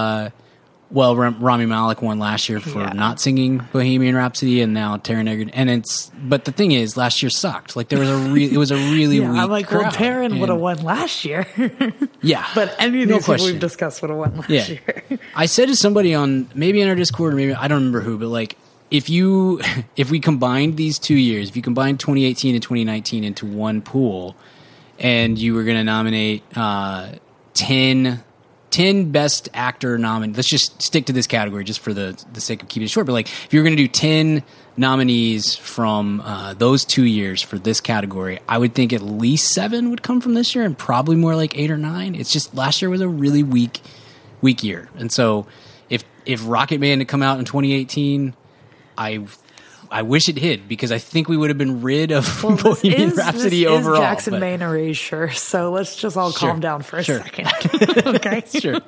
Rami Malek won last year for not singing Bohemian Rhapsody, and now Taron Egerton. But the thing is, last year sucked. Like it was a really weak I'm like, crowd. well, Taron would have won last year. Yeah, but any of these people we've discussed would have won last year. I said to somebody maybe in our Discord, or maybe I don't remember who, but like if we combined these 2 years, if you combined 2018 and 2019 into one pool, and you were going to nominate 10 best actor nominees. Let's just stick to this category just for the sake of keeping it short. But like, if you're going to do 10 nominees from those 2 years for this category, I would think at least 7 would come from this year, and probably more like 8 or 9. It's just last year was a really weak year, and so if Rocket Man had come out in 2018, I wish it did, because I think we would have been rid of Bohemian Rhapsody overall. This is Jackson Maine erasure, so let's just all calm down for a second. Okay? Sure.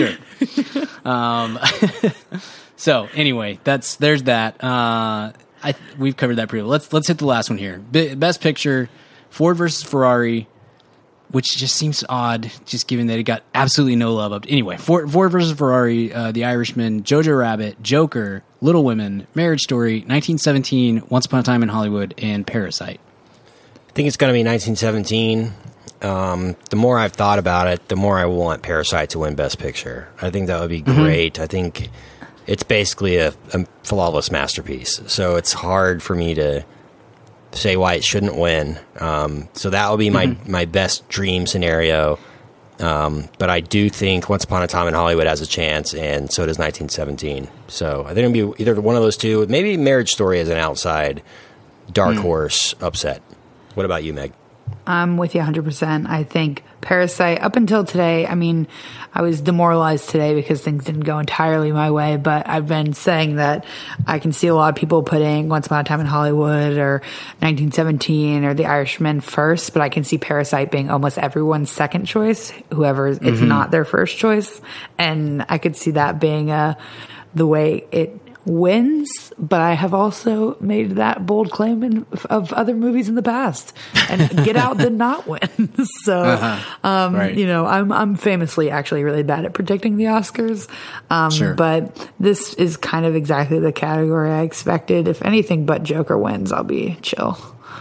So anyway, there's that. We've covered that pretty well. Let's hit the last one here. Best Picture, Ford versus Ferrari, which just seems odd, just given that it got absolutely no love up. Anyway, Ford versus Ferrari, The Irishman, Jojo Rabbit, Joker, Little Women, Marriage Story, 1917, Once Upon a Time in Hollywood, and Parasite. I think it's going to be 1917. The more I've thought about it, the more I want Parasite to win Best Picture. I think that would be great. I think it's basically a flawless masterpiece. So it's hard for me to say why it shouldn't win. So that will be my best dream scenario. But I do think Once Upon a Time in Hollywood has a chance, and so does 1917. So I think it'll be either one of those two. Maybe Marriage Story as an outside dark horse upset. What about you, Meg? I'm with you 100%. I think Parasite, up until today, I mean, I was demoralized today because things didn't go entirely my way, but I've been saying that I can see a lot of people putting Once Upon a Time in Hollywood or 1917 or The Irishman first, but I can see Parasite being almost everyone's second choice, whoever it's not their first choice. And I could see that being the way it wins, but I have also made that bold claim of other movies in the past. And Get Out did not win. So, right. You know, I'm famously actually really bad at predicting the Oscars. Sure. But this is kind of exactly the category I expected. If anything but Joker wins, I'll be chill.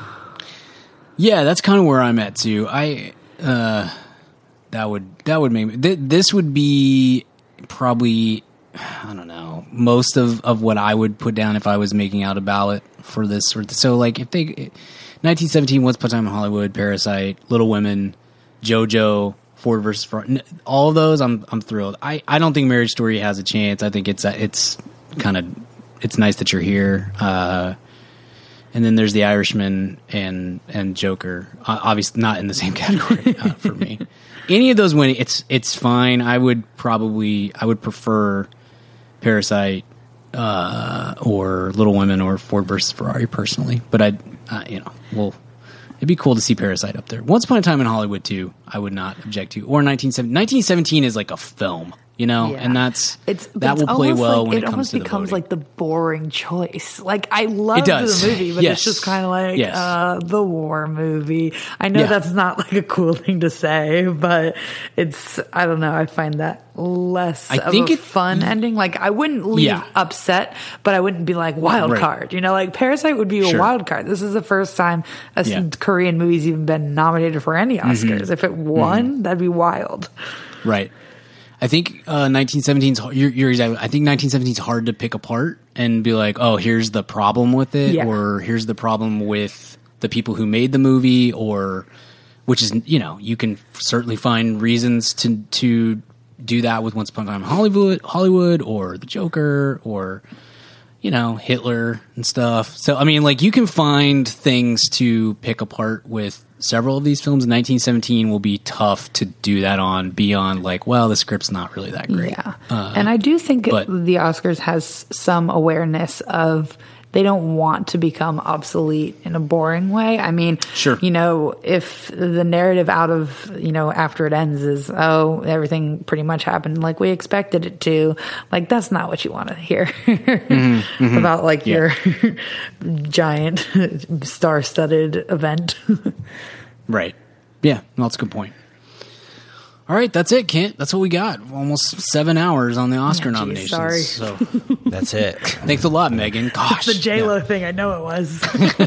Yeah, that's kind of where I'm at too. That would make me. This would be probably, I don't know, most of what I would put down if I was making out a ballot for this sort of. So like if they 1917, Once Upon a Time in Hollywood, Parasite, Little Women, JoJo, Ford versus Ferrari, all of those, I'm thrilled. I don't think Marriage Story has a chance. I think it's kind of, it's nice that you're here. And then there's The Irishman and Joker. Obviously not in the same category for me. Any of those winning, it's fine. I would prefer Parasite or Little Women or Ford versus Ferrari personally. But it'd be cool to see Parasite up there. Once Upon a Time in Hollywood too, I would not object to. Or 1917 is like a film. You know, and that will play well when it comes to the voting. It almost becomes like the boring choice. Like, I love the movie, but it's just kind of like the war movie. I know that's not like a cool thing to say, but I don't know, I find that less of a fun ending. Like, I wouldn't leave upset, but I wouldn't be like, wild card. You know, like Parasite would be a wild card. This is the first time a Korean movie's even been nominated for any Oscars. If it won, that'd be wild. Right. I think 1917's you're exactly. I think 1917's hard to pick apart and be like, oh, here's the problem with it, or here's the problem with the people who made the movie, or which is, you know, you can certainly find reasons to do that with Once Upon a Time in Hollywood, or the Joker, or, you know, Hitler and stuff. So I mean, like, you can find things to pick apart with several of these films. 1917 will be tough to do that on, beyond like, well, the script's not really that great. Yeah. And I do think the Oscars has some awareness of they don't want to become obsolete in a boring way. I mean, you know, if the narrative out of, you know, after it ends is, oh, everything pretty much happened like we expected it to, like, that's not what you want to hear about like your giant star-studded event. Right. Yeah, that's a good point. All right, that's it, Kent. That's what we got. Almost 7 hours on the Oscar nominations. Sorry. So that's it. Thanks a lot, Megan. Gosh. It's the J-Lo thing. I know it was.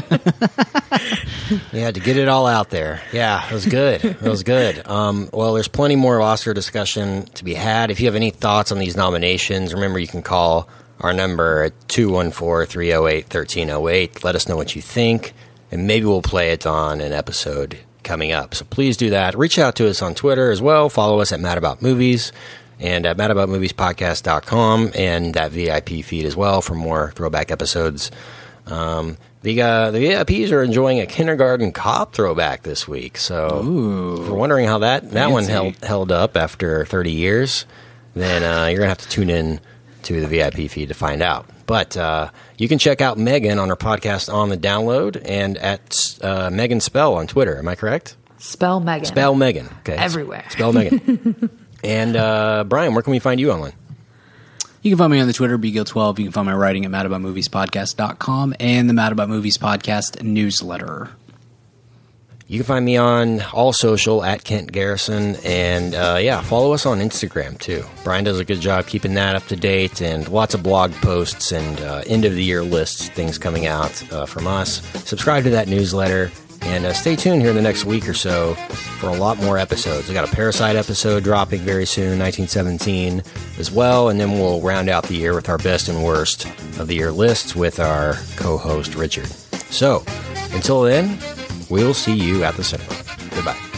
Yeah, to get it all out there. Yeah, it was good. It was good. Well, there's plenty more Oscar discussion to be had. If you have any thoughts on these nominations, remember you can call our number at 214-308-1308. Let us know what you think, and maybe we'll play it on an episode coming up. So please do that. Reach out to us on Twitter as well. Follow us at Mad About Movies and at madaboutmoviespodcast.com, and that VIP feed as well for more throwback episodes. The VIPs are enjoying a Kindergarten Cop throwback this week. So if you're wondering how that one held up after 30 years, then you're going to have to tune in to the VIP feed to find out. But you can check out Megan on her podcast On the Download and at Megan Spell on Twitter. Am I correct? Spell Megan. Spell Megan. Okay. Everywhere. Spell Megan. And Brian, where can we find you online? You can find me on the Twitter, BGill12. You can find my writing at madaboutmoviespodcast.com and the Mad About Movies Podcast newsletter. You can find me on all social at Kent Garrison, and follow us on Instagram too. Brian does a good job keeping that up to date, and lots of blog posts and end of the year lists, things coming out from us. Subscribe to that newsletter, and stay tuned here in the next week or so for a lot more episodes. We got a Parasite episode dropping very soon, 1917 as well, and then we'll round out the year with our best and worst of the year lists with our co-host Richard. So until then, we'll see you at the cinema. Goodbye.